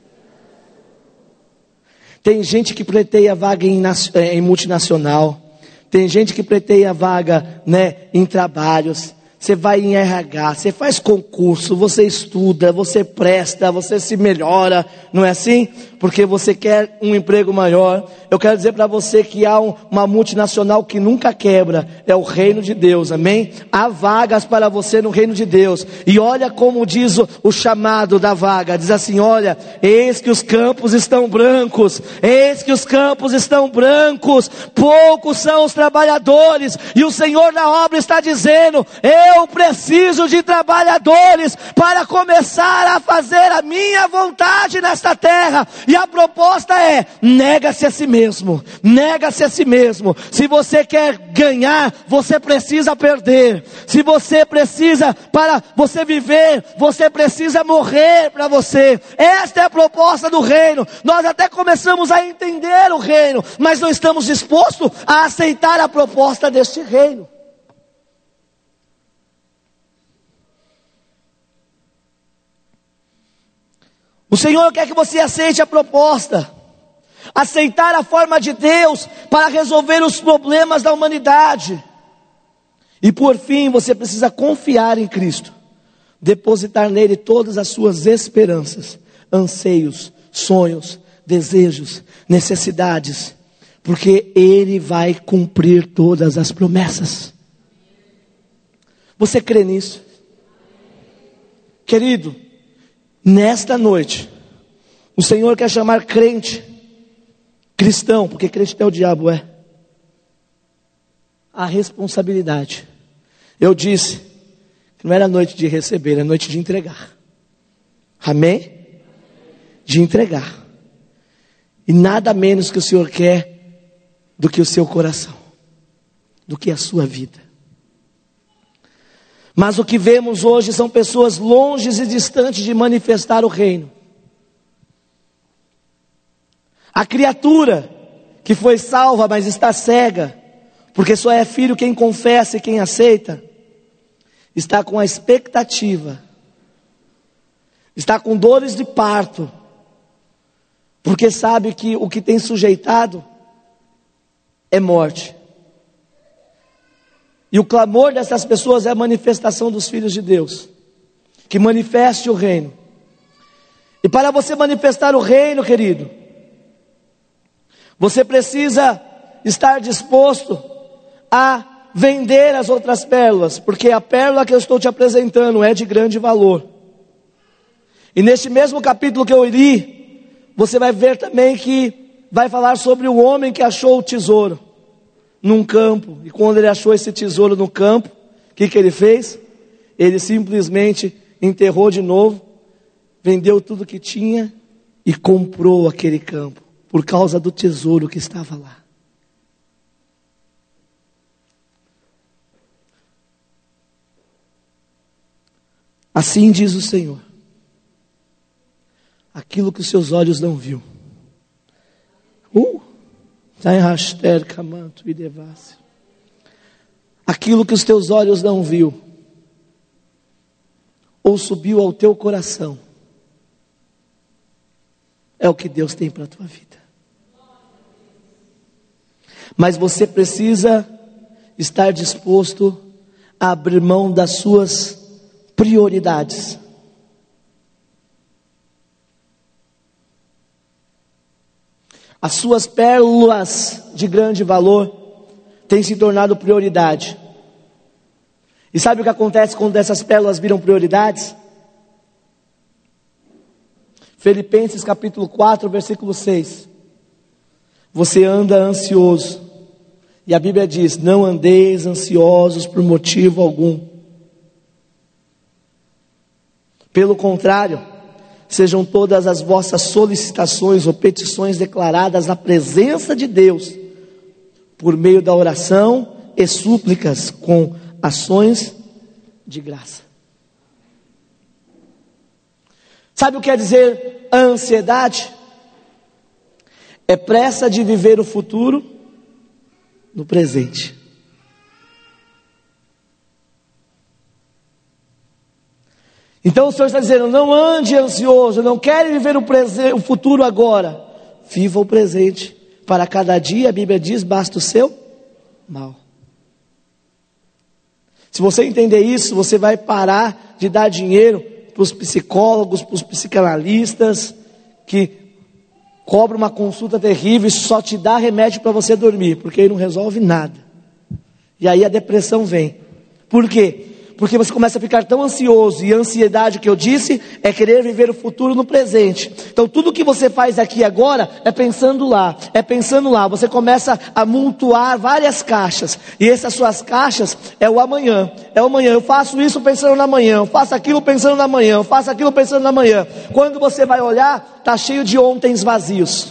Tem gente que pleiteia vaga em multinacional. Tem gente que pleiteia vaga, em trabalhos. Você vai em RH, você faz concurso, você estuda, você presta, você se melhora, não é assim? Porque você quer um emprego maior. Eu quero dizer para você que há uma multinacional que nunca quebra, é o reino de Deus, amém? Há vagas para você no reino de Deus. E olha como diz o chamado da vaga, diz assim, olha, eis que os campos estão brancos, eis que os campos estão brancos, poucos são os trabalhadores, e o Senhor da obra está dizendo, eu preciso de trabalhadores para começar a fazer a minha vontade nesta terra. E a proposta é, nega-se a si mesmo, nega-se a si mesmo. Se você quer ganhar, você precisa perder. Se você precisa, para você viver, você precisa morrer para você. Esta é a proposta do reino. Nós até começamos a entender o reino, mas não estamos dispostos a aceitar a proposta deste reino. O Senhor quer que você aceite a proposta, aceitar a forma de Deus para resolver os problemas da humanidade. E por fim, você precisa confiar em Cristo, depositar nele todas as suas esperanças, anseios, sonhos, desejos, necessidades, porque Ele vai cumprir todas as promessas. Você crê nisso? Querido, nesta noite, o Senhor quer chamar crente, cristão, porque crente é o diabo, a responsabilidade. Eu disse que não era noite de receber, era noite de entregar. Amém? De entregar. E nada menos que o Senhor quer do que o seu coração, do que a sua vida. Mas o que vemos hoje são pessoas longes e distantes de manifestar o reino. A criatura que foi salva, mas está cega, porque só é filho quem confessa e quem aceita, está com a expectativa, está com dores de parto, porque sabe que o que tem sujeitado é morte. E o clamor dessas pessoas é a manifestação dos filhos de Deus, que manifeste o reino. E para você manifestar o reino, querido, você precisa estar disposto a vender as outras pérolas, porque a pérola que eu estou te apresentando é de grande valor. E neste mesmo capítulo que eu li, você vai ver também que vai falar sobre o homem que achou o tesouro num campo. E quando ele achou esse tesouro no campo, o que ele fez? Ele simplesmente enterrou de novo, vendeu tudo que tinha e comprou aquele campo, por causa do tesouro que estava lá. Assim diz o Senhor: aquilo que os seus olhos não viu, aquilo que os teus olhos não viu, ou subiu ao teu coração, é o que Deus tem para a tua vida. Mas você precisa estar disposto a abrir mão das suas prioridades. As suas pérolas de grande valor têm se tornado prioridade. E sabe o que acontece quando essas pérolas viram prioridades? Filipenses capítulo 4, versículo 6. Você anda ansioso. E a Bíblia diz: não andeis ansiosos por motivo algum. Pelo contrário, sejam todas as vossas solicitações ou petições declaradas na presença de Deus, por meio da oração e súplicas, com ações de graça. Sabe o que quer dizer ansiedade? É pressa de viver o futuro no presente. Então o Senhor está dizendo, não ande ansioso, não quero viver o futuro agora. Viva o presente. Para cada dia, a Bíblia diz, basta o seu mal. Se você entender isso, você vai parar de dar dinheiro para os psicólogos, para os psicanalistas, que cobram uma consulta terrível e só te dá remédio para você dormir, porque ele não resolve nada. E aí a depressão vem. Por quê? Porque você começa a ficar tão ansioso, e a ansiedade que eu disse é querer viver o futuro no presente. Então tudo que você faz aqui agora é pensando lá, você começa a amontoar várias caixas, e essas suas caixas é o amanhã, eu faço isso pensando no amanhã, eu faço aquilo pensando no amanhã, eu faço aquilo pensando no amanhã. Quando você vai olhar, está cheio de ontens vazios.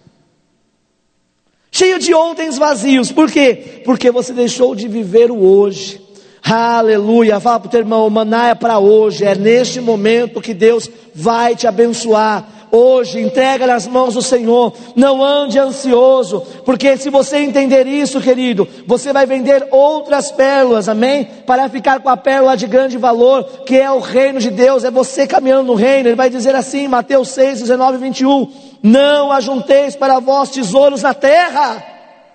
Cheio de ontens vazios, por quê? Porque você deixou de viver o hoje. Aleluia, fala para o teu irmão, o maná é para hoje, é neste momento que Deus vai te abençoar. Hoje, entrega nas mãos do Senhor, não ande ansioso, porque se você entender isso, querido, você vai vender outras pérolas, amém? Para ficar com a pérola de grande valor, que é o reino de Deus, é você caminhando no reino. Ele vai dizer assim, Mateus 6, 19 e 21, não ajunteis para vós tesouros na terra,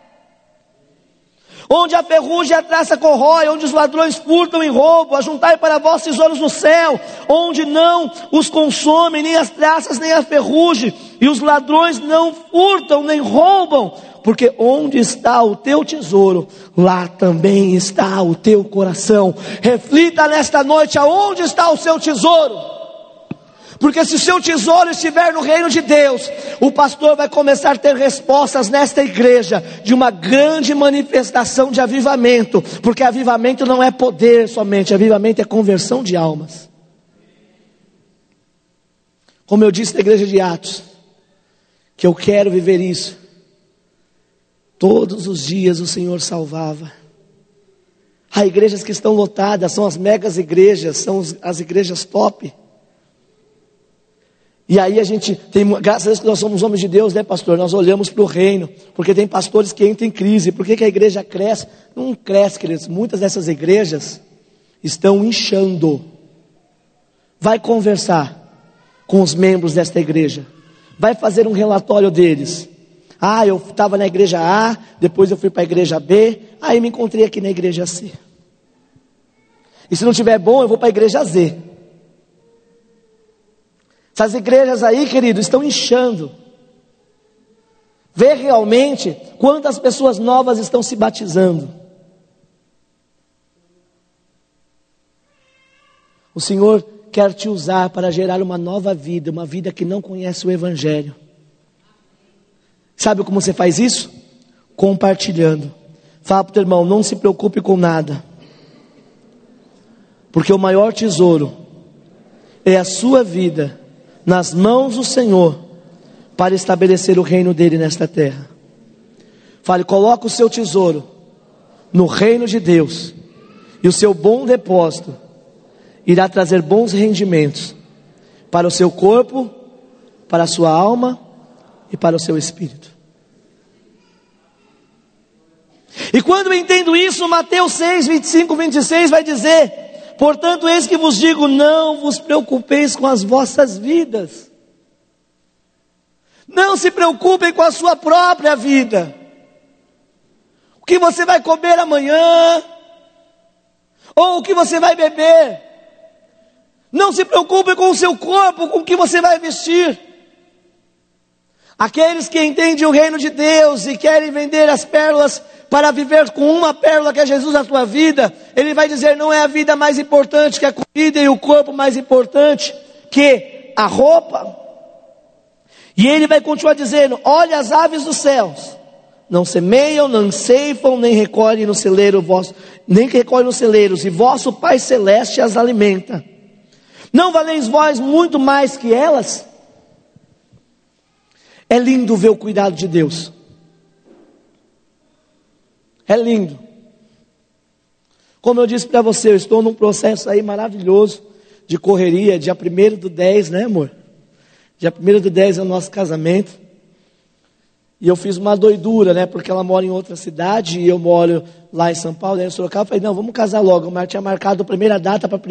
onde a ferrugem e a traça corrói, onde os ladrões furtam e roubam. Ajuntai para vós tesouros no céu, onde não os consomem nem as traças nem a ferrugem, e os ladrões não furtam nem roubam, porque onde está o teu tesouro, lá também está o teu coração. Reflita nesta noite aonde está o seu tesouro. Porque se o seu tesouro estiver no reino de Deus, o pastor vai começar a ter respostas nesta igreja, de uma grande manifestação de avivamento. Porque avivamento não é poder somente, avivamento é conversão de almas. Como eu disse na igreja de Atos, que eu quero viver isso. Todos os dias o Senhor salvava. Há igrejas que estão lotadas, são as megas igrejas, são as igrejas top. E aí a gente tem, graças a Deus que nós somos homens de Deus, né, pastor? Nós olhamos para o reino, porque tem pastores que entram em crise. Por que a igreja cresce? Não cresce, queridos. Muitas dessas igrejas estão inchando. Vai conversar com os membros desta igreja. Vai fazer um relatório deles. Ah, eu estava na igreja A, depois eu fui para a igreja B, aí me encontrei aqui na igreja C. E se não tiver bom, eu vou para a igreja Z. Essas igrejas aí, querido, estão inchando. Vê realmente quantas pessoas novas estão se batizando. O Senhor quer te usar para gerar uma nova vida, uma vida que não conhece o Evangelho. Sabe como você faz isso? Compartilhando. Fala para o teu irmão, não se preocupe com nada. Porque o maior tesouro é a sua vida nas mãos do Senhor, para estabelecer o reino dele nesta terra. Fale, coloca o seu tesouro no reino de Deus, e o seu bom depósito irá trazer bons rendimentos para o seu corpo, para a sua alma e para o seu espírito. E quando eu entendo isso, Mateus 6, 25, 26 vai dizer: portanto, eis que vos digo, não vos preocupeis com as vossas vidas. Não se preocupem com a sua própria vida. O que você vai comer amanhã, ou o que você vai beber. Não se preocupe com o seu corpo, com o que você vai vestir. Aqueles que entendem o reino de Deus e querem vender as pérolas para viver com uma pérola que é Jesus na tua vida, ele vai dizer, não é a vida mais importante que a comida e o corpo mais importante que a roupa. E ele vai continuar dizendo, olha as aves dos céus, não semeiam, não ceifam, nem recolhem no celeiro vosso, nem recolhem nos celeiros, e vosso Pai Celeste as alimenta. Não valeis vós muito mais que elas? É lindo ver o cuidado de Deus. É lindo. Como eu disse para você, eu estou num processo aí maravilhoso de correria, dia 1º do 10, né amor? Dia 1º do 10 é o nosso casamento. E eu fiz uma doidura, né? Porque ela mora em outra cidade e eu moro lá em São Paulo, né, em Sorocaba. Eu falei, não, vamos casar logo. Mas tinha marcado a primeira data para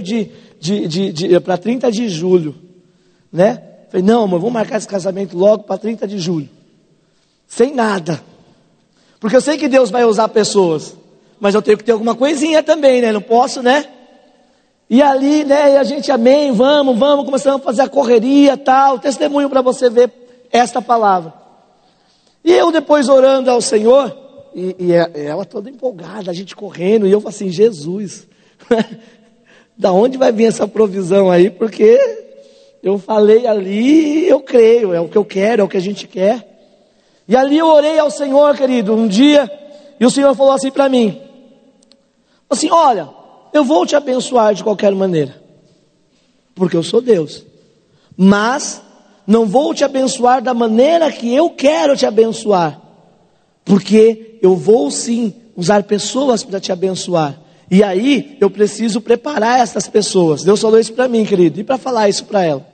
30 de julho, né? Eu falei, não, amor, vamos marcar esse casamento logo para 30 de julho. Sem nada. Porque eu sei que Deus vai usar pessoas. Mas eu tenho que ter alguma coisinha também, né? Não posso, né? E ali, né? E a gente, amém, vamos, começamos a fazer a correria, tal. Testemunho para você ver esta palavra. E eu depois orando ao Senhor, e ela toda empolgada, a gente correndo, e eu falei assim, Jesus, da onde vai vir essa provisão aí? Porque eu falei ali, eu creio, é o que eu quero, é o que a gente quer. E ali eu orei ao Senhor, querido, um dia, e o Senhor falou assim para mim, assim, olha, eu vou te abençoar de qualquer maneira, porque eu sou Deus, mas não vou te abençoar da maneira que eu quero te abençoar, porque eu vou sim usar pessoas para te abençoar, e aí eu preciso preparar essas pessoas. Deus falou isso para mim, querido, e para falar isso para ela,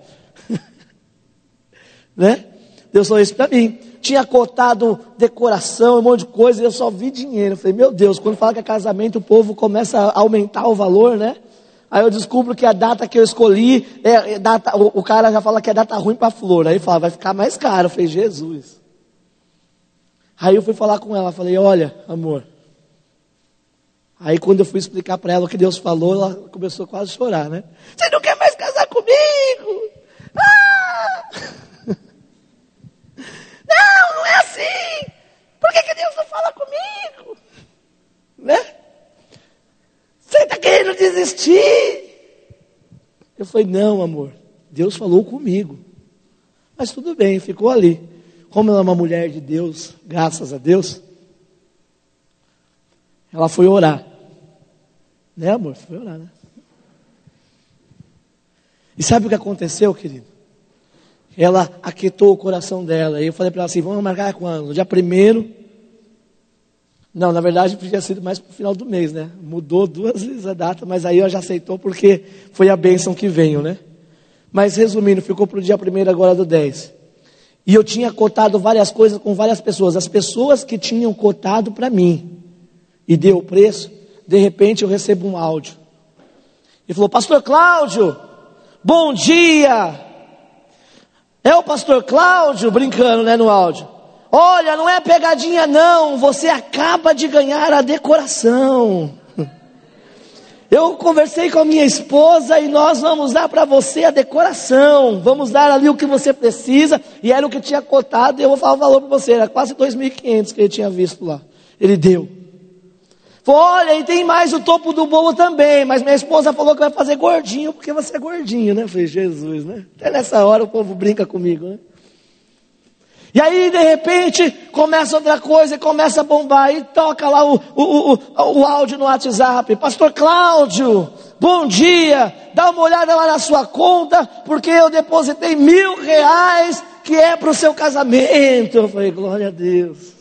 né? Deus falou isso para mim, tinha cotado decoração, um monte de coisa, e eu só vi dinheiro. Eu falei, meu Deus, quando fala que é casamento, o povo começa a aumentar o valor, né? Aí eu descubro que a data que eu escolhi, o cara já fala que é data ruim para flor. Aí fala, vai ficar mais caro. Eu falei, Jesus. Aí eu fui falar com ela, falei, olha, amor. Aí quando eu fui explicar para ela o que Deus falou, ela começou quase a chorar, né? Você não quer mais casar comigo? Ah! Não é assim. Por que Deus não fala comigo? Né? Você está querendo desistir? Eu falei, não, amor, Deus falou comigo. Mas tudo bem, ficou ali. Como ela é uma mulher de Deus, graças a Deus, ela foi orar. Né, amor? Foi orar, né? E sabe o que aconteceu, querido? Ela aquietou o coração dela. E eu falei para ela assim, vamos marcar quando? No dia 1º. Não, na verdade, podia ser mais para o final do mês, né? Mudou 2 vezes a data, mas aí ela já aceitou porque foi a bênção que veio, né? Mas resumindo, ficou para o dia 1º agora do 10. E eu tinha cotado várias coisas com várias pessoas. As pessoas que tinham cotado para mim e deu o preço, de repente eu recebo um áudio. Ele falou, pastor Cláudio, bom dia. É o pastor Cláudio, brincando, né, no áudio. Olha, não é pegadinha não, você acaba de ganhar a decoração. Eu conversei com a minha esposa e nós vamos dar para você a decoração. Vamos dar ali o que você precisa. E era o que tinha cotado e eu vou falar o valor para você. Era quase 2.500 que ele tinha visto lá. Ele deu. Falou, olha, e tem mais o topo do bolo também. Mas minha esposa falou que vai fazer gordinho porque você é gordinho, né? Eu falei, Jesus, né? Até nessa hora o povo brinca comigo, né? E aí, de repente, começa outra coisa e começa a bombar. E toca lá o áudio no WhatsApp. Pastor Cláudio, bom dia. Dá uma olhada lá na sua conta, porque eu depositei R$1.000 que é para o seu casamento. Eu falei, glória a Deus.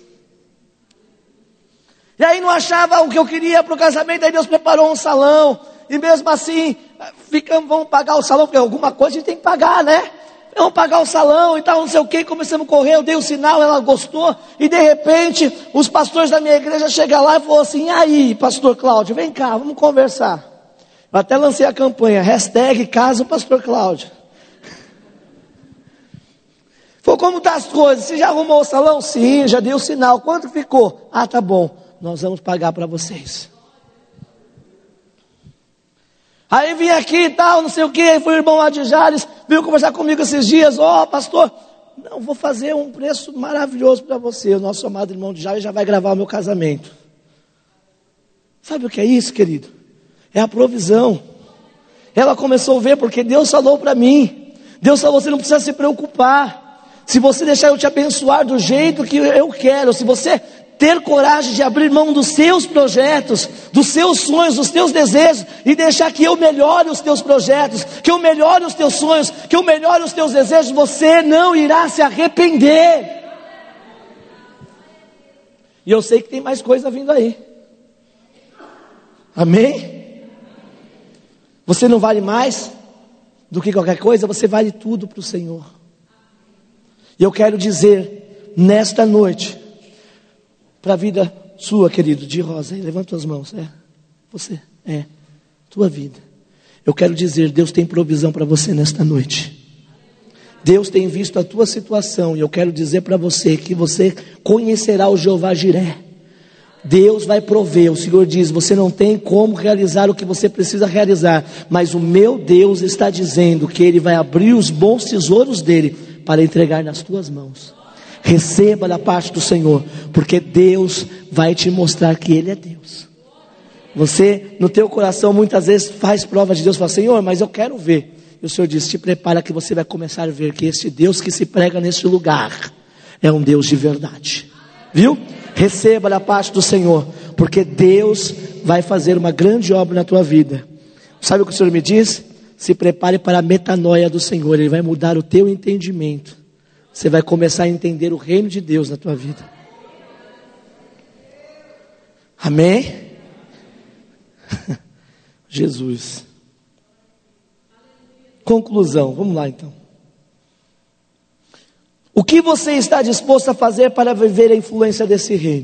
E aí não achava o que eu queria para o casamento. Aí Deus preparou um salão. E mesmo assim, vamos pagar o salão, porque alguma coisa a gente tem que pagar, né? Vamos pagar o salão e tal, não sei o que, começamos a correr, eu dei o sinal, ela gostou, e de repente, os pastores da minha igreja chegam lá e falam assim, e aí, pastor Cláudio, vem cá, vamos conversar. Eu até lancei a campanha, #casa o pastor Cláudio. Falou, como tá as coisas? Você já arrumou o salão? Sim, já dei o sinal, quanto ficou? Ah, tá bom, nós vamos pagar para vocês. Aí vim aqui e tal, não sei o que, aí foi o irmão lá de Jales, veio conversar comigo esses dias, pastor, não, vou fazer um preço maravilhoso para você, o nosso amado irmão de Jales já vai gravar o meu casamento. Sabe o que é isso, querido? É a provisão. Ela começou a ver, porque Deus falou para mim, Deus falou, você não precisa se preocupar, se você deixar eu te abençoar do jeito que eu quero, se você ter coragem de abrir mão dos seus projetos, dos seus sonhos, dos teus desejos, e deixar que eu melhore os teus projetos, que eu melhore os teus sonhos, que eu melhore os teus desejos, você não irá se arrepender. E eu sei que tem mais coisa vindo aí. Amém? Você não vale mais do que qualquer coisa, você vale tudo para o Senhor. E eu quero dizer nesta noite, para a vida sua, querido, de rosa, levanta as mãos, você, tua vida. Eu quero dizer, Deus tem provisão para você nesta noite. Deus tem visto a tua situação, e eu quero dizer para você, que você conhecerá o Jeová Jiré. Deus vai prover. O Senhor diz, você não tem como realizar o que você precisa realizar, mas o meu Deus está dizendo que Ele vai abrir os bons tesouros dEle, para entregar nas tuas mãos. Receba da parte do Senhor, porque Deus vai te mostrar que Ele é Deus. Você, no teu coração, muitas vezes faz prova de Deus, fala, Senhor, mas eu quero ver. E o Senhor diz, te prepara que você vai começar a ver que este Deus que se prega neste lugar, é um Deus de verdade. Viu? Receba da parte do Senhor, porque Deus vai fazer uma grande obra na tua vida. Sabe o que o Senhor me diz? Se prepare para a metanoia do Senhor. Ele vai mudar o teu entendimento. Você vai começar a entender o reino de Deus na tua vida. Amém? Jesus. Conclusão, vamos lá então. O que você está disposto a fazer para viver a influência desse reino?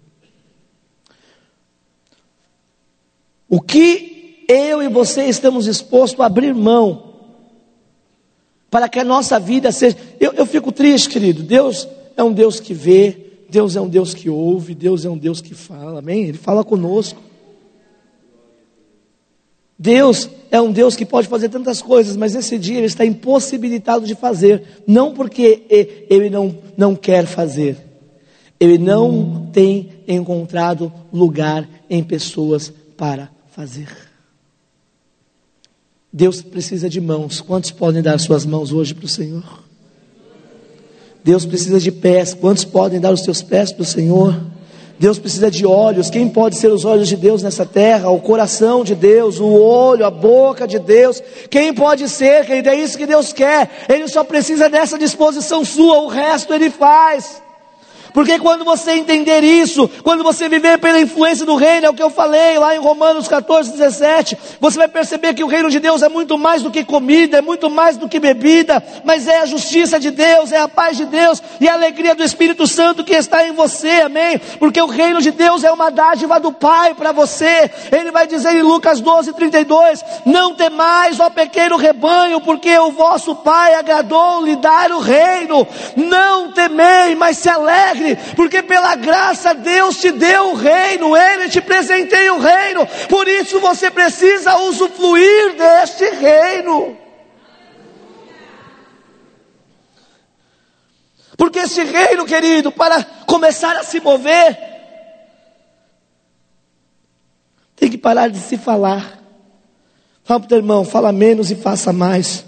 O que eu e você estamos dispostos a abrir mão para que a nossa vida seja... Eu fico triste, querido. Deus é um Deus que vê, Deus é um Deus que ouve, Deus é um Deus que fala, amém? Ele fala conosco. Deus é um Deus que pode fazer tantas coisas, mas nesse dia Ele está impossibilitado de fazer, não porque Ele não quer fazer, Ele não tem encontrado lugar em pessoas para fazer. Deus precisa de mãos. Quantos podem dar suas mãos hoje para o Senhor? Deus precisa de pés. Quantos podem dar os seus pés para o Senhor? Deus precisa de olhos. Quem pode ser os olhos de Deus nessa terra? O coração de Deus, o olho, a boca de Deus. Quem pode ser, querido? É isso que Deus quer. Ele só precisa dessa disposição sua. O resto Ele faz. Porque quando você entender isso, quando você viver pela influência do reino, é o que eu falei lá em Romanos 14, 17, você vai perceber que o reino de Deus é muito mais do que comida, é muito mais do que bebida, mas é a justiça de Deus, é a paz de Deus e a alegria do Espírito Santo que está em você, amém? Porque o reino de Deus é uma dádiva do Pai para você. Ele vai dizer em Lucas 12, 32, não temais, ó pequeno rebanho, porque o vosso Pai agradou lhe dar o reino. Não temei, mas se alegre, porque pela graça Deus te deu o reino, Ele te presenteia o reino, por isso você precisa usufruir deste reino. Porque esse reino, querido, para começar a se mover, tem que parar de se falar. Fala para o teu irmão, fala menos e faça mais.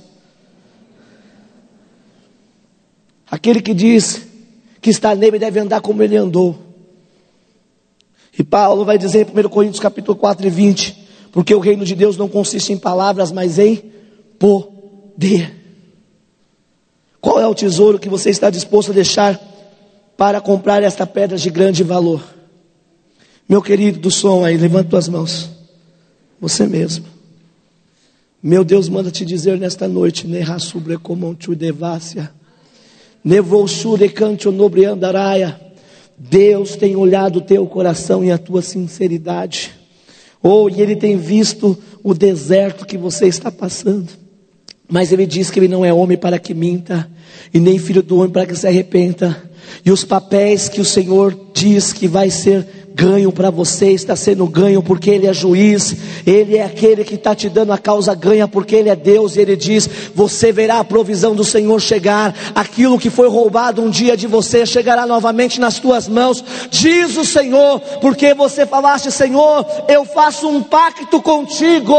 Aquele que diz que está nele deve andar como ele andou. E Paulo vai dizer em 1 Coríntios capítulo 4 e 20, porque o reino de Deus não consiste em palavras, mas em poder. Qual é o tesouro que você está disposto a deixar para comprar esta pedra de grande valor? Meu querido do som aí, levanta tuas mãos. Você mesmo. Meu Deus manda te dizer nesta noite, Nerra sobre como tu devácia. Deus tem olhado o teu coração e a tua sinceridade. E Ele tem visto o deserto que você está passando. Mas Ele diz que Ele não é homem para que minta, e nem filho do homem para que se arrependa. E os papéis que o Senhor diz que vai ser ganho para você, está sendo ganho porque Ele é juiz. Ele é aquele que está te dando a causa ganha, porque Ele é Deus. E Ele diz, você verá a provisão do Senhor chegar. Aquilo que foi roubado um dia de você, chegará novamente nas tuas mãos, diz o Senhor. Porque você falaste, Senhor, eu faço um pacto contigo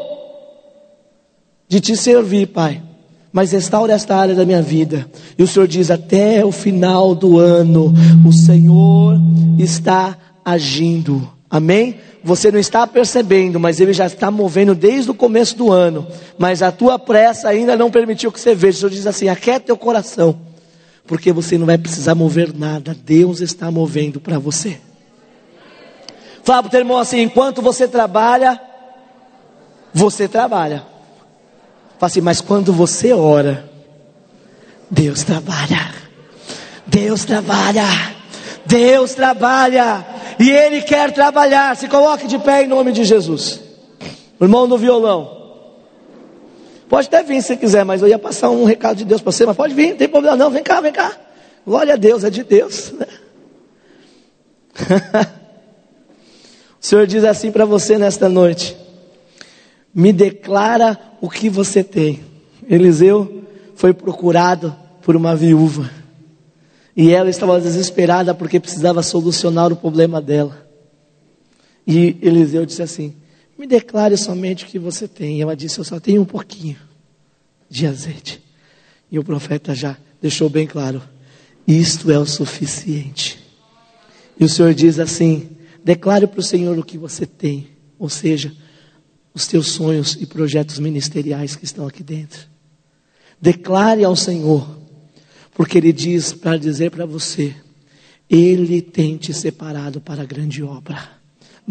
de te servir, Pai, mas restaura esta área da minha vida. E o Senhor diz, até o final do ano, o Senhor está agindo, amém? Você não está percebendo, mas Ele já está movendo desde o começo do ano, mas a tua pressa ainda não permitiu que você veja. O Senhor diz assim, aquieta teu coração, porque você não vai precisar mover nada, Deus está movendo para você. Fala para o teu irmão assim, enquanto você trabalha, Fala assim, mas quando você ora, Deus trabalha. Deus trabalha, Deus trabalha, e Ele quer trabalhar. Se coloque de pé em nome de Jesus. O irmão no violão, pode até vir se quiser, mas eu ia passar um recado de Deus para você, mas pode vir, não tem problema não, vem cá, vem cá. Glória a Deus, é de Deus, né? O Senhor diz assim para você nesta noite: me declara o que você tem. Eliseu foi procurado por uma viúva, e ela estava desesperada porque precisava solucionar o problema dela. E Eliseu disse assim: me declare somente o que você tem. E ela disse: eu só tenho um pouquinho de azeite. E o profeta já deixou bem claro: isto é o suficiente. E o Senhor diz assim: declare para o Senhor o que você tem, ou seja, os teus sonhos e projetos ministeriais que estão aqui dentro. Declare ao Senhor, porque Ele diz para dizer para você: Ele tem te separado para a grande obra.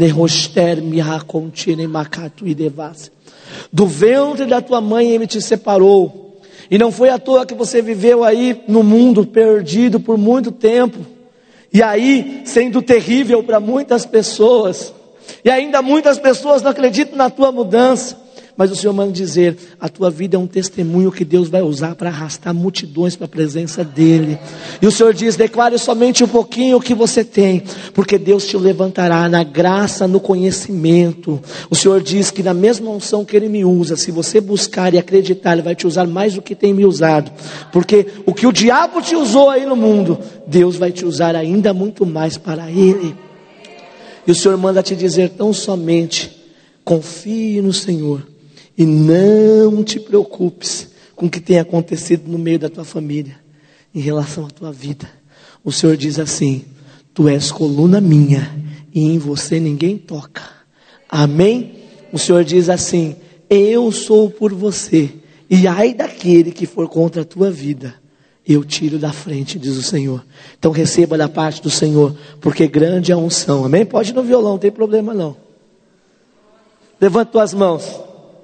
Do ventre da tua mãe Ele te separou. E não foi à toa que você viveu aí no mundo perdido por muito tempo. E aí sendo terrível para muitas pessoas. E ainda muitas pessoas não acreditam na tua mudança. Mas o Senhor manda dizer: a tua vida é um testemunho que Deus vai usar para arrastar multidões para a presença dEle. E o Senhor diz: declare somente um pouquinho o que você tem, porque Deus te levantará na graça, no conhecimento. O Senhor diz que na mesma unção que Ele me usa, se você buscar e acreditar, Ele vai te usar mais do que tem me usado. Porque o que o diabo te usou aí no mundo, Deus vai te usar ainda muito mais para Ele. E o Senhor manda te dizer tão somente: confie no Senhor. E não te preocupes com o que tem acontecido no meio da tua família, em relação à tua vida. O Senhor diz assim: tu és coluna minha, e em você ninguém toca. Amém? O Senhor diz assim: eu sou por você, e ai daquele que for contra a tua vida, eu tiro da frente, diz o Senhor. Então receba da parte do Senhor, porque grande é a unção. Amém? Pode ir no violão, não tem problema não. Levanta tuas mãos.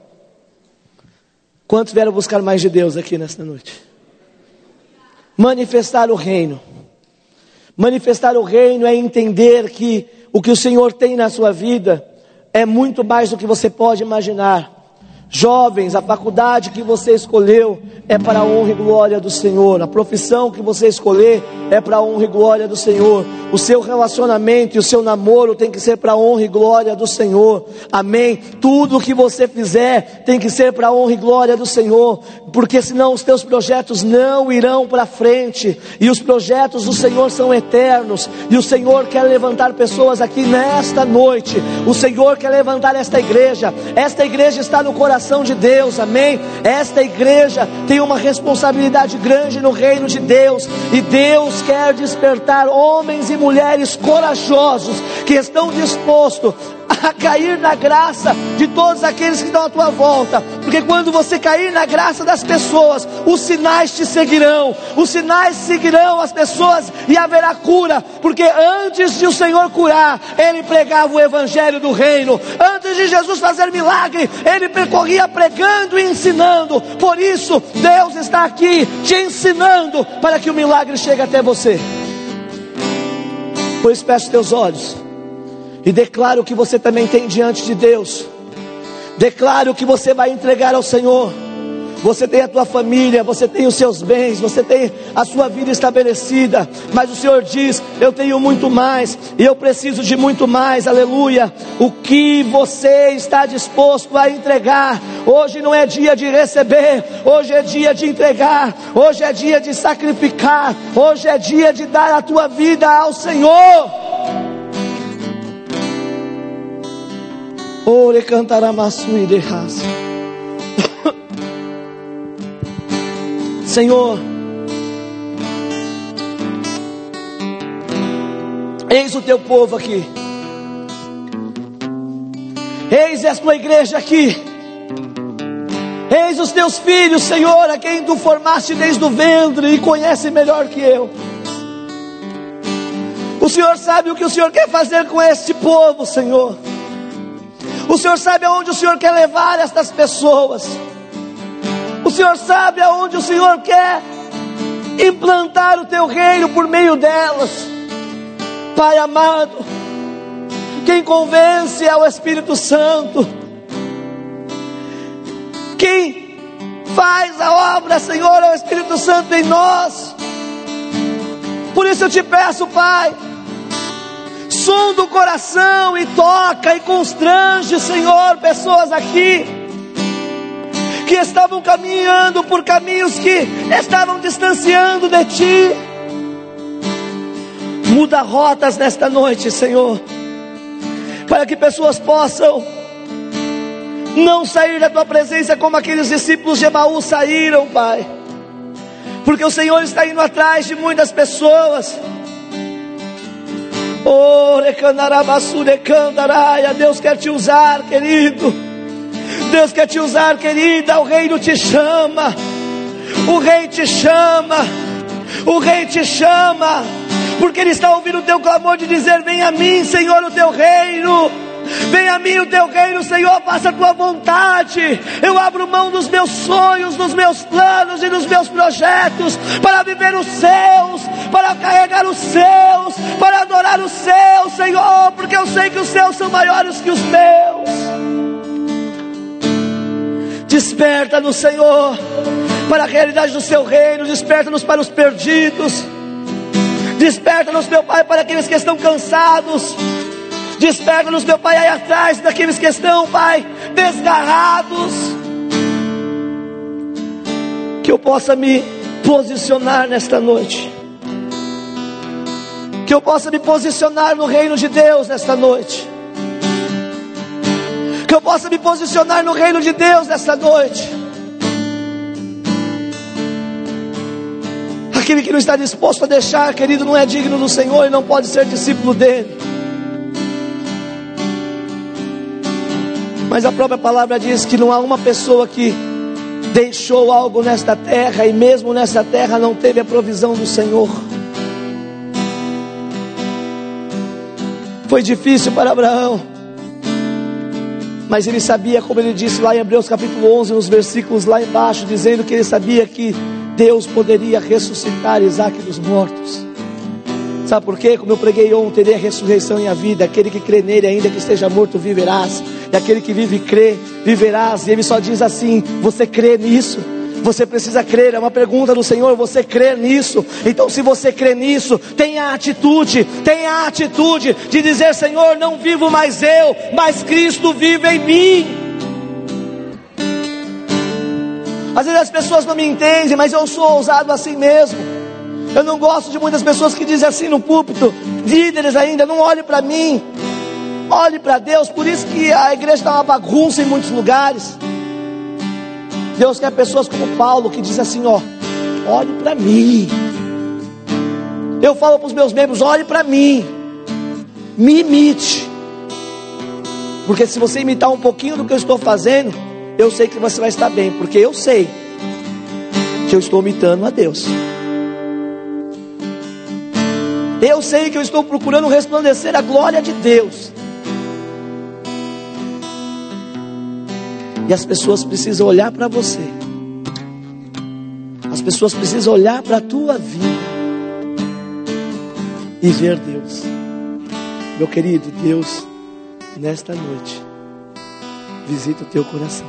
Quantos vieram buscar mais de Deus aqui nesta noite? Manifestar o reino. Manifestar o reino é entender que o que o Senhor tem na sua vida é muito mais do que você pode imaginar. Jovens, a faculdade que você escolheu é para a honra e glória do Senhor. A profissão que você escolher é para a honra e glória do Senhor. O seu relacionamento e o seu namoro tem que ser para a honra e glória do Senhor. Amém? Tudo que você fizer tem que ser para a honra e glória do Senhor, porque senão os teus projetos não irão para frente. E os projetos do Senhor são eternos. E o Senhor quer levantar pessoas aqui nesta noite. O Senhor quer levantar esta igreja. Esta igreja está no coração de Deus, amém? Esta igreja tem uma responsabilidade grande no reino de Deus, e Deus quer despertar homens e mulheres corajosos, que estão dispostos a cair na graça de todos aqueles que estão à tua volta, porque quando você cair na graça das pessoas, os sinais te seguirão, os sinais seguirão as pessoas e haverá cura, porque antes de o Senhor curar, Ele pregava o evangelho do reino. Antes de Jesus fazer milagre, Ele percorria pregando e ensinando. Por isso Deus está aqui te ensinando para que o milagre chegue até você. Por isso feche teus olhos e declaro o que você também tem diante de Deus. Declare o que você vai entregar ao Senhor. Você tem a tua família, você tem os seus bens, você tem a sua vida estabelecida, mas o Senhor diz: eu tenho muito mais, e eu preciso de muito mais, aleluia. O que você está disposto a entregar? Hoje não é dia de receber, hoje é dia de entregar, hoje é dia de sacrificar, hoje é dia de dar a tua vida ao Senhor. Ore cantaramassui de raça. Senhor, eis o teu povo aqui, eis a tua igreja aqui, eis os teus filhos, Senhor, a quem tu formaste desde o ventre e conhece melhor que eu. O Senhor sabe o que o Senhor quer fazer com este povo, Senhor. O Senhor sabe aonde o Senhor quer levar estas pessoas. O Senhor sabe aonde o Senhor quer implantar o teu reino por meio delas. Pai amado, quem convence é o Espírito Santo. Quem faz a obra, Senhor, é o Espírito Santo em nós. Por isso eu te peço, Pai, sonda o coração e toca e constrange, Senhor, pessoas aqui que estavam caminhando por caminhos que estavam distanciando de Ti. Muda rotas nesta noite, Senhor, para que pessoas possam não sair da Tua presença como aqueles discípulos de Emaú saíram, Pai, porque o Senhor está indo atrás de muitas pessoas. Oh, Deus quer te usar, querido. Deus quer te usar, querida. O reino te chama. O rei te chama. O rei te chama, porque Ele está ouvindo o teu clamor de dizer: vem a mim, Senhor, o teu reino. Vem a mim o teu reino, Senhor, faça a tua vontade. Eu abro mão dos meus sonhos, dos meus planos e dos meus projetos, para viver os seus, para carregar os seus, para adorar os seus, Senhor, porque eu sei que os seus são maiores que os meus. Desperta-nos, Senhor, para a realidade do seu reino. Desperta-nos para os perdidos. Desperta-nos, meu Pai, para aqueles que estão cansados. Desperta-nos, meu Pai, aí atrás daqueles que estão, Pai, desgarrados. Que eu possa me posicionar nesta noite. Que eu possa me posicionar no reino de Deus nesta noite. Que eu possa me posicionar no reino de Deus nesta noite. Aquele que não está disposto a deixar, querido, não é digno do Senhor e não pode ser discípulo dele. Mas a própria palavra diz que não há uma pessoa que deixou algo nesta terra e mesmo nesta terra não teve a provisão do Senhor. Foi difícil para Abraão, mas ele sabia, como ele disse lá em Hebreus capítulo 11, nos versículos lá embaixo, dizendo que ele sabia que Deus poderia ressuscitar Isaac dos mortos. Sabe por quê? Como eu preguei ontem, ele é a ressurreição e a vida. Aquele que crê nele, ainda que esteja morto, viverás. E aquele que vive e crê, viverás. E ele só diz assim: você crê nisso? Você precisa crer, é uma pergunta do Senhor, você crê nisso? Então se você crê nisso, tenha a atitude de dizer: Senhor, não vivo mais eu, mas Cristo vive em mim. Às vezes as pessoas não me entendem, mas eu sou ousado assim mesmo. Eu não gosto de muitas pessoas que dizem assim no púlpito, líderes ainda: não olhe para mim, olhe para Deus. Por isso que a igreja está uma bagunça em muitos lugares. Deus quer pessoas como Paulo, que diz assim: ó, olhe para mim. Eu falo para os meus membros: olhe para mim, me imite. Porque se você imitar um pouquinho do que eu estou fazendo, eu sei que você vai estar bem, porque eu sei que eu estou imitando a Deus. Eu sei que eu estou procurando resplandecer a glória de Deus. E as pessoas precisam olhar para você. As pessoas precisam olhar para a tua vida e ver Deus. Meu querido, Deus, nesta noite, visita o teu coração.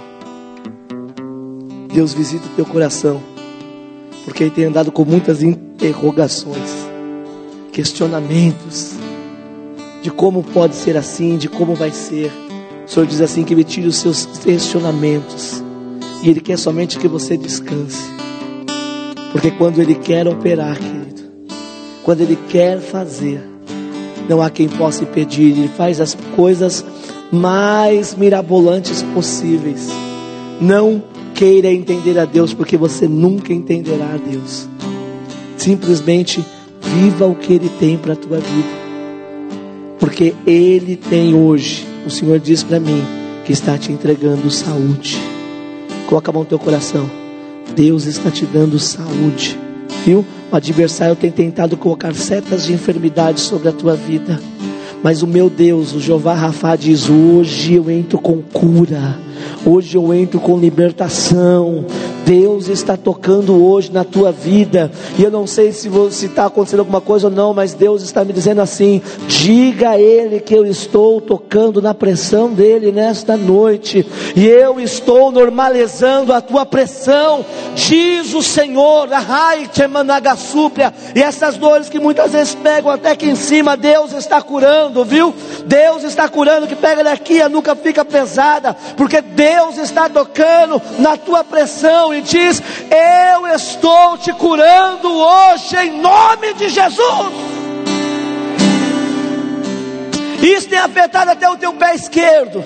Deus visita o teu coração, porque Ele tem andado com muitas interrogações, questionamentos, de como pode ser assim, de como vai ser. O Senhor diz assim, que Ele tire os seus questionamentos, e Ele quer somente que você descanse, porque quando Ele quer operar, querido, quando Ele quer fazer, não há quem possa impedir. Ele faz as coisas mais mirabolantes possíveis. Não queira entender a Deus, porque você nunca entenderá a Deus. Simplesmente viva o que Ele tem para a tua vida, porque Ele tem hoje. O Senhor diz para mim que está te entregando saúde. Coloca a mão no teu coração. Deus está te dando saúde, viu? O adversário tem tentado colocar setas de enfermidade sobre a tua vida, mas o meu Deus, o Jeová Rafá, diz: hoje eu entro com cura, hoje eu entro com libertação. Deus está tocando hoje na tua vida, e eu não sei se está acontecendo alguma coisa ou não, mas Deus está me dizendo assim: diga a Ele que eu estou tocando na pressão dEle nesta noite, e eu estou normalizando a tua pressão, diz o Senhor. E essas dores que muitas vezes pegam até aqui em cima, Deus está curando, viu? Deus está curando, que pega daqui, a nuca fica pesada, porque Deus está tocando na tua pressão, e diz: eu estou te curando hoje, em nome de Jesus. Isso tem afetado até o teu pé esquerdo,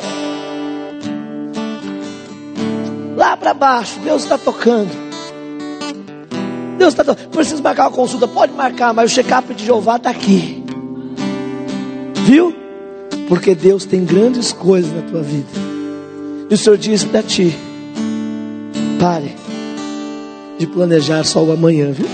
lá para baixo. Deus está tocando. Deus está tocando. Precisa marcar uma consulta, pode marcar, mas o check-up de Jeová está aqui, viu? Porque Deus tem grandes coisas na tua vida. E o Senhor diz para ti: pare de planejar só o amanhã, viu?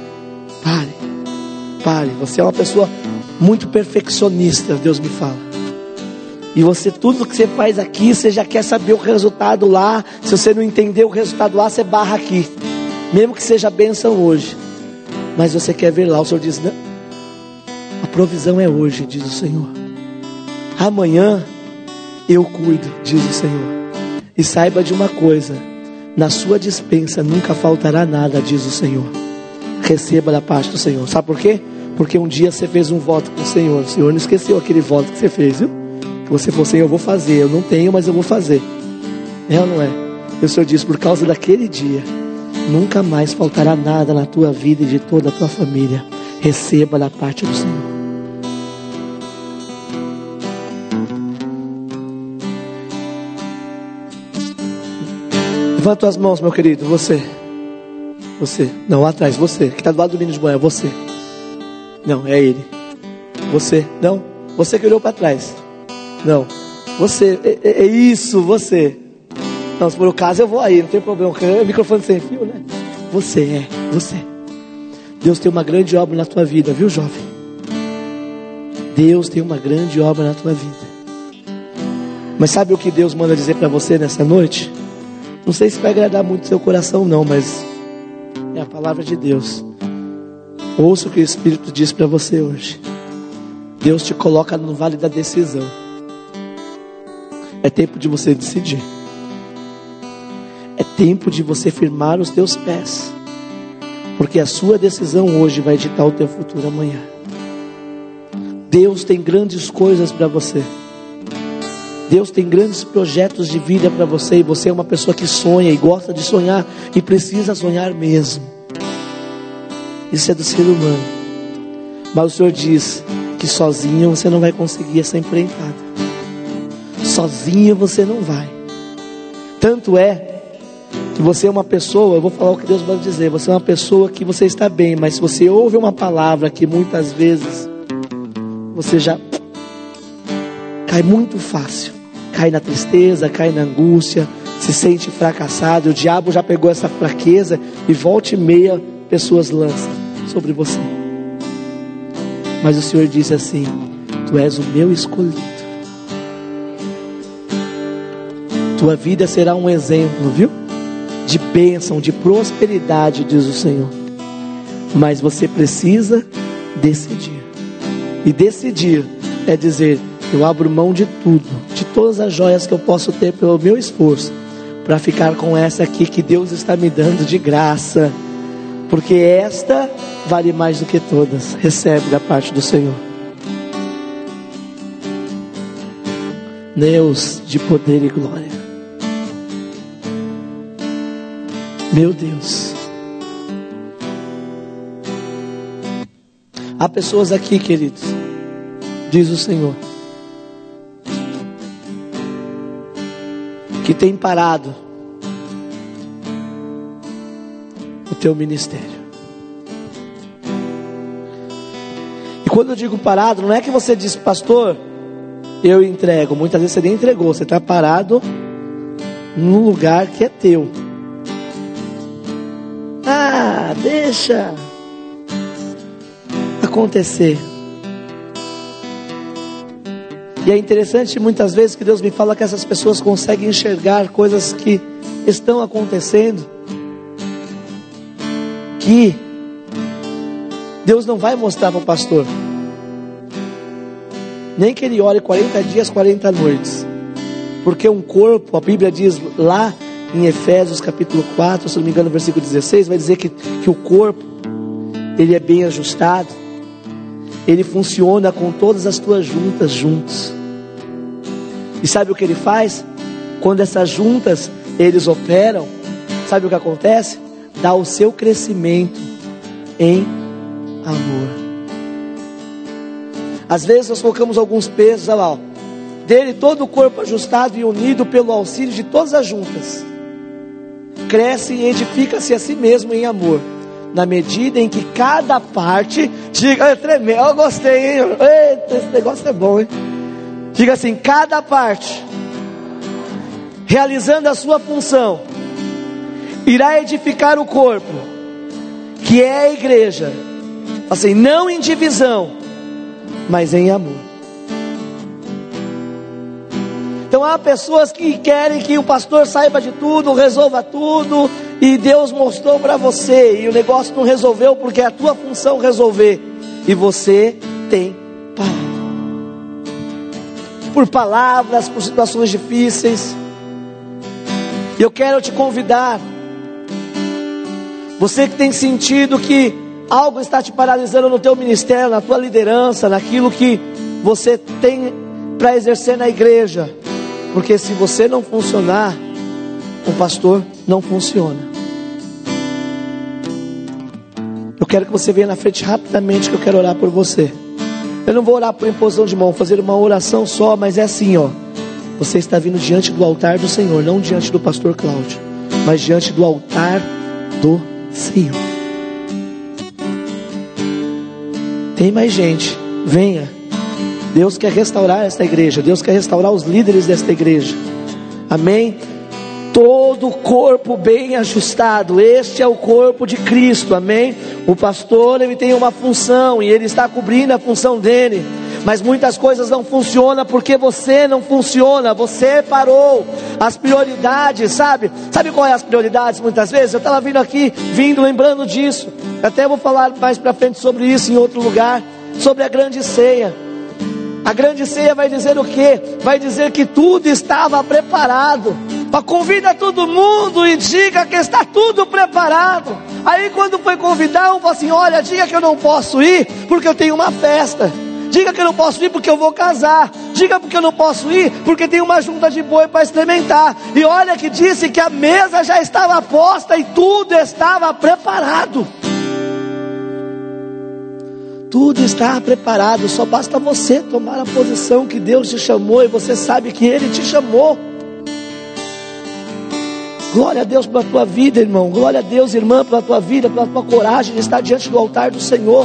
Pare. Você é uma pessoa muito perfeccionista, Deus me fala. E você, tudo que você faz aqui, você já quer saber o resultado lá. Se você não entender o resultado lá, você barra aqui, mesmo que seja bênção hoje, mas você quer ver lá. O Senhor diz: não, a provisão é hoje, diz o Senhor. Amanhã eu cuido, diz o Senhor. E saiba de uma coisa: na sua despensa nunca faltará nada, diz o Senhor. Receba da parte do Senhor. Sabe por quê? Porque um dia você fez um voto com o Senhor não esqueceu aquele voto que você fez, viu? Que você falou: Senhor, eu vou fazer, eu não tenho, mas eu vou fazer. É ou não é? E o Senhor diz: por causa daquele dia nunca mais faltará nada na tua vida e de toda a tua família. Receba da parte do Senhor. Levanta as mãos, meu querido. Você, não, lá atrás, você que está do lado do menino de manhã, você. Não, é ele. Você, não, você que olhou para trás. Não, você, é isso, você. Não, se for o caso eu vou aí, não tem problema, é microfone sem fio, né? Você. Deus tem uma grande obra na tua vida, viu, jovem? Deus tem uma grande obra na tua vida. Mas sabe o que Deus manda dizer para você nessa noite? Não sei se vai agradar muito o seu coração não, mas é a palavra de Deus. Ouça o que o Espírito diz para você hoje. Deus te coloca no vale da decisão. É tempo de você decidir. É tempo de você firmar os teus pés, porque a sua decisão hoje vai ditar o teu futuro amanhã. Deus tem grandes coisas para você. Deus tem grandes projetos de vida para você, e você é uma pessoa que sonha e gosta de sonhar e precisa sonhar mesmo. Isso é do ser humano. Mas o Senhor diz que sozinho você não vai conseguir essa empreitada. Sozinho você não vai. Tanto é que você é uma pessoa, eu vou falar o que Deus vai dizer, você é uma pessoa que você está bem, mas se você ouve uma palavra que muitas vezes você já cai muito fácil, cai na tristeza, cai na angústia, se sente fracassado. O diabo já pegou essa fraqueza e volta e meia pessoas lançam sobre você. Mas o Senhor diz assim: tu és o meu escolhido. Tua vida será um exemplo, viu? De bênção, de prosperidade, diz o Senhor. Mas você precisa decidir. E decidir é dizer: eu abro mão de tudo, de todas as joias que eu posso ter pelo meu esforço, para ficar com essa aqui que Deus está me dando de graça, porque esta vale mais do que todas. Recebe da parte do Senhor. Deus de poder e glória. Meu Deus. Há pessoas aqui, queridos, diz o Senhor, que tem parado o teu ministério. E quando eu digo parado, não é que você diz: pastor, eu entrego. Muitas vezes você nem entregou, você está parado num lugar que é teu. Deixa acontecer. E é interessante muitas vezes que Deus me fala que essas pessoas conseguem enxergar coisas que estão acontecendo Aqui, Deus não vai mostrar para o pastor, nem que ele ore 40 dias, 40 noites. Porque um corpo, a Bíblia diz lá em Efésios capítulo 4, se não me engano, versículo 16, vai dizer que o corpo, ele é bem ajustado, ele funciona com todas as tuas juntas juntos. E sabe o que ele faz? Quando essas juntas, eles operam, sabe o que acontece? Dá o seu crescimento em amor. Às vezes nós colocamos alguns pesos, olha lá, ó, dele todo o corpo ajustado e unido pelo auxílio de todas as juntas, cresce e edifica-se a si mesmo em amor, na medida em que cada parte, diga, é tremendo, eu gostei, hein? Eita, esse negócio é bom, hein? Diga assim, cada parte, realizando a sua função, irá edificar o corpo, que é a igreja, assim, não em divisão, mas em amor. Então há pessoas que querem que o pastor saiba de tudo, resolva tudo, e Deus mostrou para você, e o negócio não resolveu porque é a tua função resolver, e você tem parado, por palavras, por situações difíceis. E eu quero te convidar, você que tem sentido que algo está te paralisando no teu ministério, na tua liderança, naquilo que você tem para exercer na igreja, porque se você não funcionar, o pastor não funciona. Eu quero que você venha na frente rapidamente, que eu quero orar por você. Eu não vou orar por imposição de mão, fazer uma oração só, mas é assim, ó. Você está vindo diante do altar do Senhor, não diante do pastor Cláudio, mas diante do altar do Senhor. Tem mais gente, venha. Deus quer restaurar esta igreja, Deus quer restaurar os líderes desta igreja. Amém? Todo o corpo bem ajustado, este é o corpo de Cristo, amém? O pastor, ele tem uma função e ele está cobrindo a função dele, mas muitas coisas não funcionam porque você não funciona, você parou as prioridades, sabe qual é as prioridades muitas vezes? Eu estava vindo lembrando disso, até vou falar mais para frente sobre isso em outro lugar, sobre a grande ceia. A grande ceia vai dizer o quê? Vai dizer que tudo estava preparado. Convida todo mundo e diga que está tudo preparado. Aí quando foi convidar, um falou assim, olha, diga que eu não posso ir porque eu tenho uma festa. Diga que eu não posso ir porque eu vou casar. Diga porque eu não posso ir porque tem uma junta de boi para experimentar. E olha que disse que a mesa já estava posta e tudo estava preparado. Tudo está preparado, só basta você tomar a posição que Deus te chamou e você sabe que Ele te chamou. Glória a Deus pela tua vida, irmão. Glória a Deus, irmã, pela tua vida, pela tua coragem de estar diante do altar do Senhor.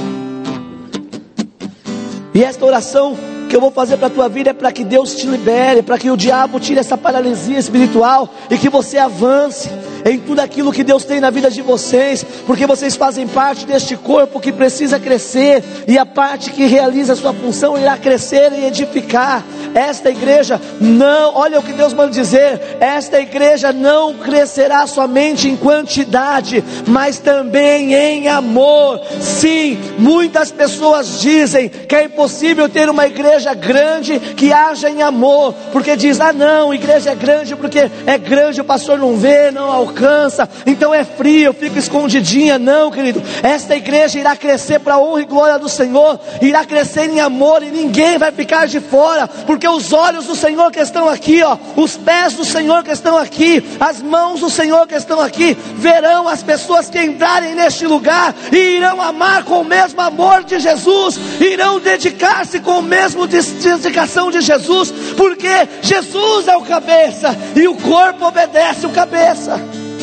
E esta oração que eu vou fazer para a tua vida é para que Deus te libere, para que o diabo tire essa paralisia espiritual e que você avance em tudo aquilo que Deus tem na vida de vocês, porque vocês fazem parte deste corpo que precisa crescer, e a parte que realiza a sua função irá crescer e edificar. Esta igreja não, olha o que Deus manda dizer, esta igreja não crescerá somente em quantidade, mas também em amor. Sim, muitas pessoas dizem que é impossível ter uma igreja grande que haja em amor, porque diz, não, igreja é grande porque é grande, o pastor não vê, não alcança, então é frio, fica escondidinha. Não, querido, esta igreja irá crescer para a honra e glória do Senhor, irá crescer em amor, e ninguém vai ficar de fora, porque os olhos do Senhor que estão aqui, ó, os pés do Senhor que estão aqui, as mãos do Senhor que estão aqui, verão as pessoas que entrarem neste lugar, e irão amar com o mesmo amor de Jesus, irão dedicar-se com o mesmo dedicação de Jesus, porque Jesus é o cabeça, e o corpo obedece o cabeça.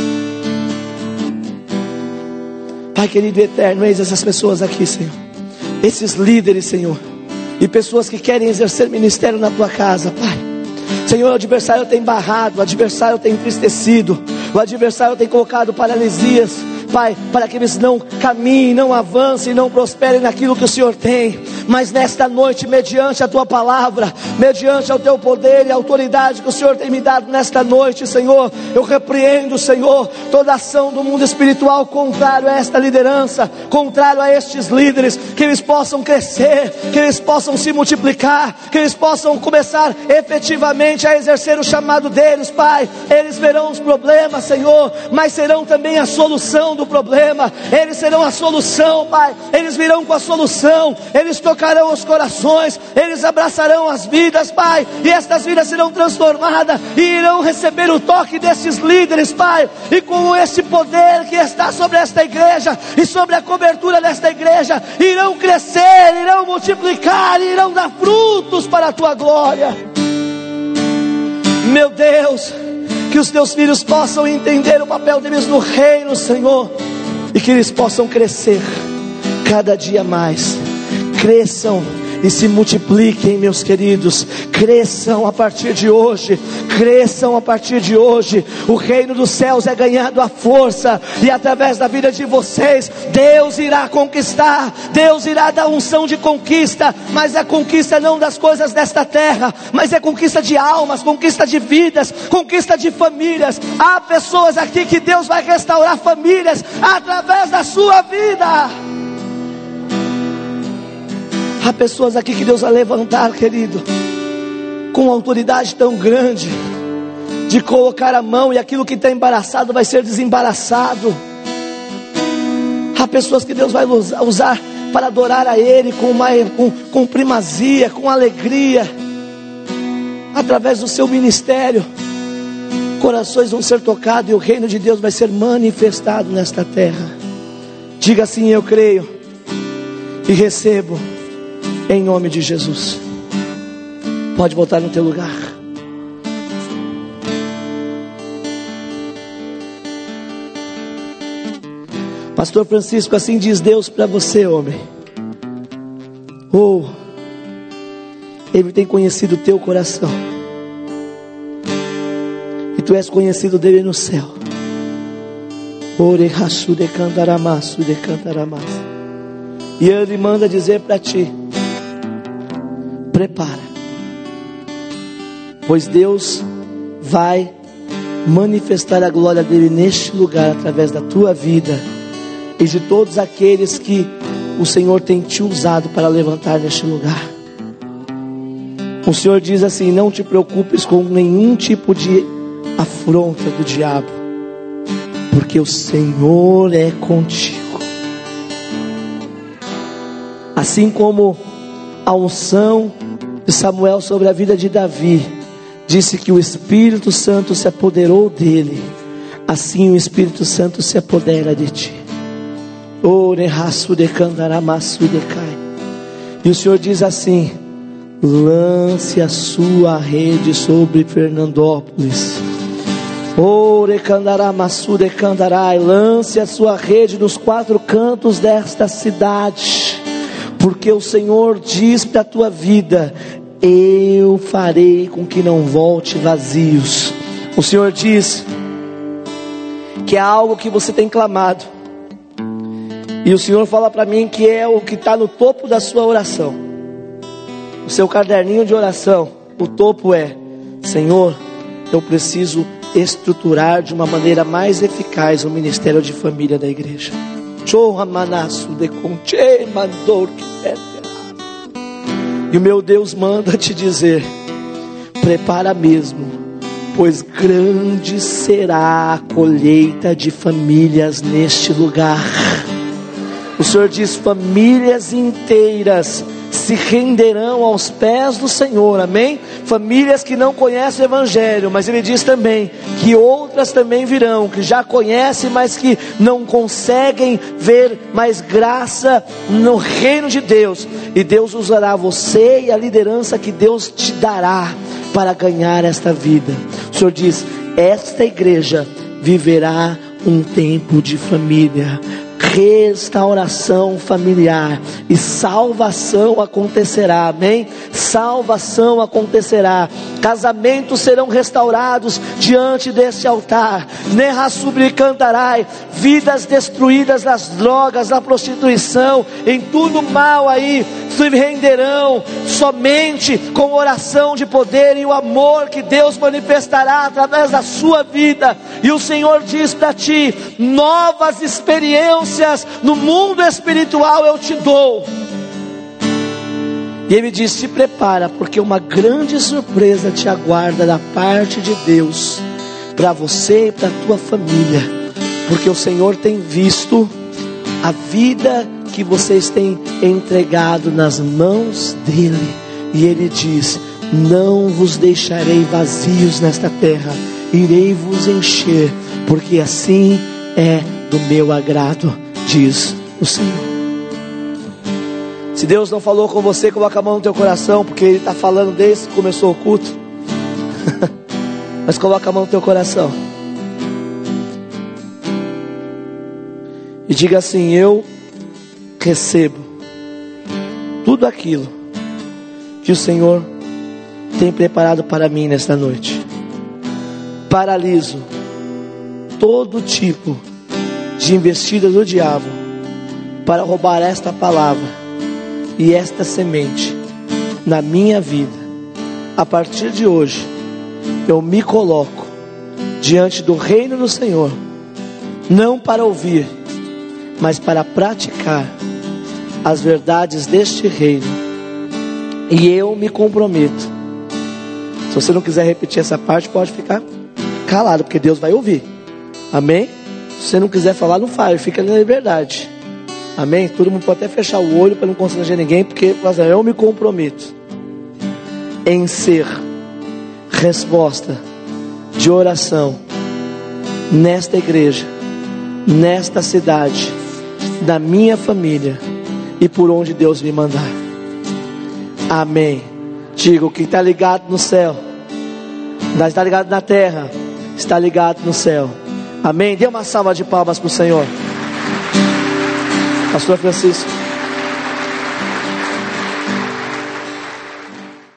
Pai querido e eterno, eis essas pessoas aqui, Senhor, esses líderes, Senhor, e pessoas que querem exercer ministério na tua casa, Pai. Senhor, o adversário tem barrado, o adversário tem entristecido, o adversário tem colocado paralisias. Pai, para que eles não caminhem, não avancem, não prosperem naquilo que o Senhor tem. Mas nesta noite, mediante a Tua palavra, mediante o Teu poder e a autoridade que o Senhor tem me dado nesta noite, Senhor, eu repreendo, Senhor, toda ação do mundo espiritual contrário a esta liderança, contrário a estes líderes, que eles possam crescer, que eles possam se multiplicar, que eles possam começar efetivamente a exercer o chamado deles, Pai. Eles verão os problemas, Senhor, mas serão também a solução do problema. Eles serão a solução, Pai. Eles virão com a solução, eles tocarão os corações, eles abraçarão as vidas, Pai, e estas vidas serão transformadas e irão receber o toque desses líderes, Pai. E com esse poder que está sobre esta igreja e sobre a cobertura desta igreja, irão crescer, irão multiplicar, irão dar frutos para a Tua glória. Meu Deus, que os Teus filhos possam entender o papel deles no reino, Senhor, e que eles possam crescer cada dia mais. Cresçam e se multipliquem, meus queridos. Cresçam a partir de hoje. Cresçam a partir de hoje. O reino dos céus é ganhado à força, e através da vida de vocês, Deus irá conquistar. Deus irá dar unção de conquista. Mas é conquista não das coisas desta terra, mas é conquista de almas, conquista de vidas, conquista de famílias. Há pessoas aqui que Deus vai restaurar famílias através da sua vida. Há pessoas aqui que Deus vai levantar, querido, com uma autoridade tão grande, de colocar a mão e aquilo que está embaraçado vai ser desembaraçado. Há pessoas que Deus vai usar para adorar a Ele com primazia, com alegria. Através do seu ministério, corações vão ser tocados e o reino de Deus vai ser manifestado nesta terra. Diga assim: eu creio e recebo, em nome de Jesus. Pode voltar no teu lugar. Pastor Francisco, assim diz Deus para você, homem. Ele tem conhecido o teu coração, e tu és conhecido dele no céu. E ele manda dizer para ti: prepara, pois Deus vai manifestar a glória dele neste lugar, através da tua vida e de todos aqueles que o Senhor tem te usado para levantar neste lugar. O Senhor diz assim: não te preocupes com nenhum tipo de afronta do diabo, porque o Senhor é contigo. Assim como a unção de Samuel sobre a vida de Davi disse que o Espírito Santo se apoderou dele, assim o Espírito Santo se apodera de ti. E o Senhor diz assim: lance a sua rede sobre Fernandópolis. Lance a sua rede nos 4 cantos desta cidade, porque o Senhor diz para a tua vida: eu farei com que não volte vazios. O Senhor diz que é algo que você tem clamado, e o Senhor fala para mim que é o que está no topo da sua oração. O seu caderninho de oração, o topo é: Senhor, eu preciso estruturar de uma maneira mais eficaz o ministério de família da igreja. E o meu Deus manda te dizer: prepara mesmo, pois grande será a colheita de famílias neste lugar. O Senhor diz: famílias inteiras se renderão aos pés do Senhor, amém? Famílias que não conhecem o Evangelho, mas Ele diz também que outras também virão, que já conhecem, mas que não conseguem ver mais graça no reino de Deus. E Deus usará você e a liderança que Deus te dará para ganhar esta vida. O Senhor diz: esta igreja viverá um tempo de família, restauração familiar, e salvação acontecerá, amém? salvação acontecerá, casamentos serão restaurados diante deste altar, Nerra sublicantarai, vidas destruídas nas drogas, na prostituição, em tudo mal aí, se renderão somente com oração de poder e o amor que Deus manifestará através da sua vida. E o Senhor diz para ti: novas experiências no mundo espiritual eu te dou. E Ele diz: se prepara, porque uma grande surpresa te aguarda da parte de Deus, para você e para a tua família, porque o Senhor tem visto a vida que vocês têm entregado nas mãos dEle, e Ele diz: não vos deixarei vazios nesta terra, irei vos encher, porque assim é do meu agrado, diz o Senhor. Se Deus não falou com você, coloca a mão no teu coração, porque Ele está falando desde que começou o culto. Mas coloca a mão no teu coração e diga assim: eu recebo tudo aquilo que o Senhor tem preparado para mim nesta noite. Paraliso todo tipo de investida do diabo para roubar esta palavra e esta semente na minha vida. A partir de hoje eu me coloco diante do reino do Senhor, não para ouvir, mas para praticar as verdades deste reino. E eu me comprometo. Se você não quiser repetir essa parte, pode ficar calado, porque Deus vai ouvir. Amém? Se você não quiser falar, não fale, fica na liberdade. Amém? Todo mundo pode até fechar o olho para não constranger ninguém, porque eu me comprometo em ser resposta de oração nesta igreja, nesta cidade, da minha família e por onde Deus me mandar. Amém. Digo que está ligado no céu, está ligado na terra, está ligado no céu. Amém. Dê uma salva de palmas para o Senhor. Pastor Francisco.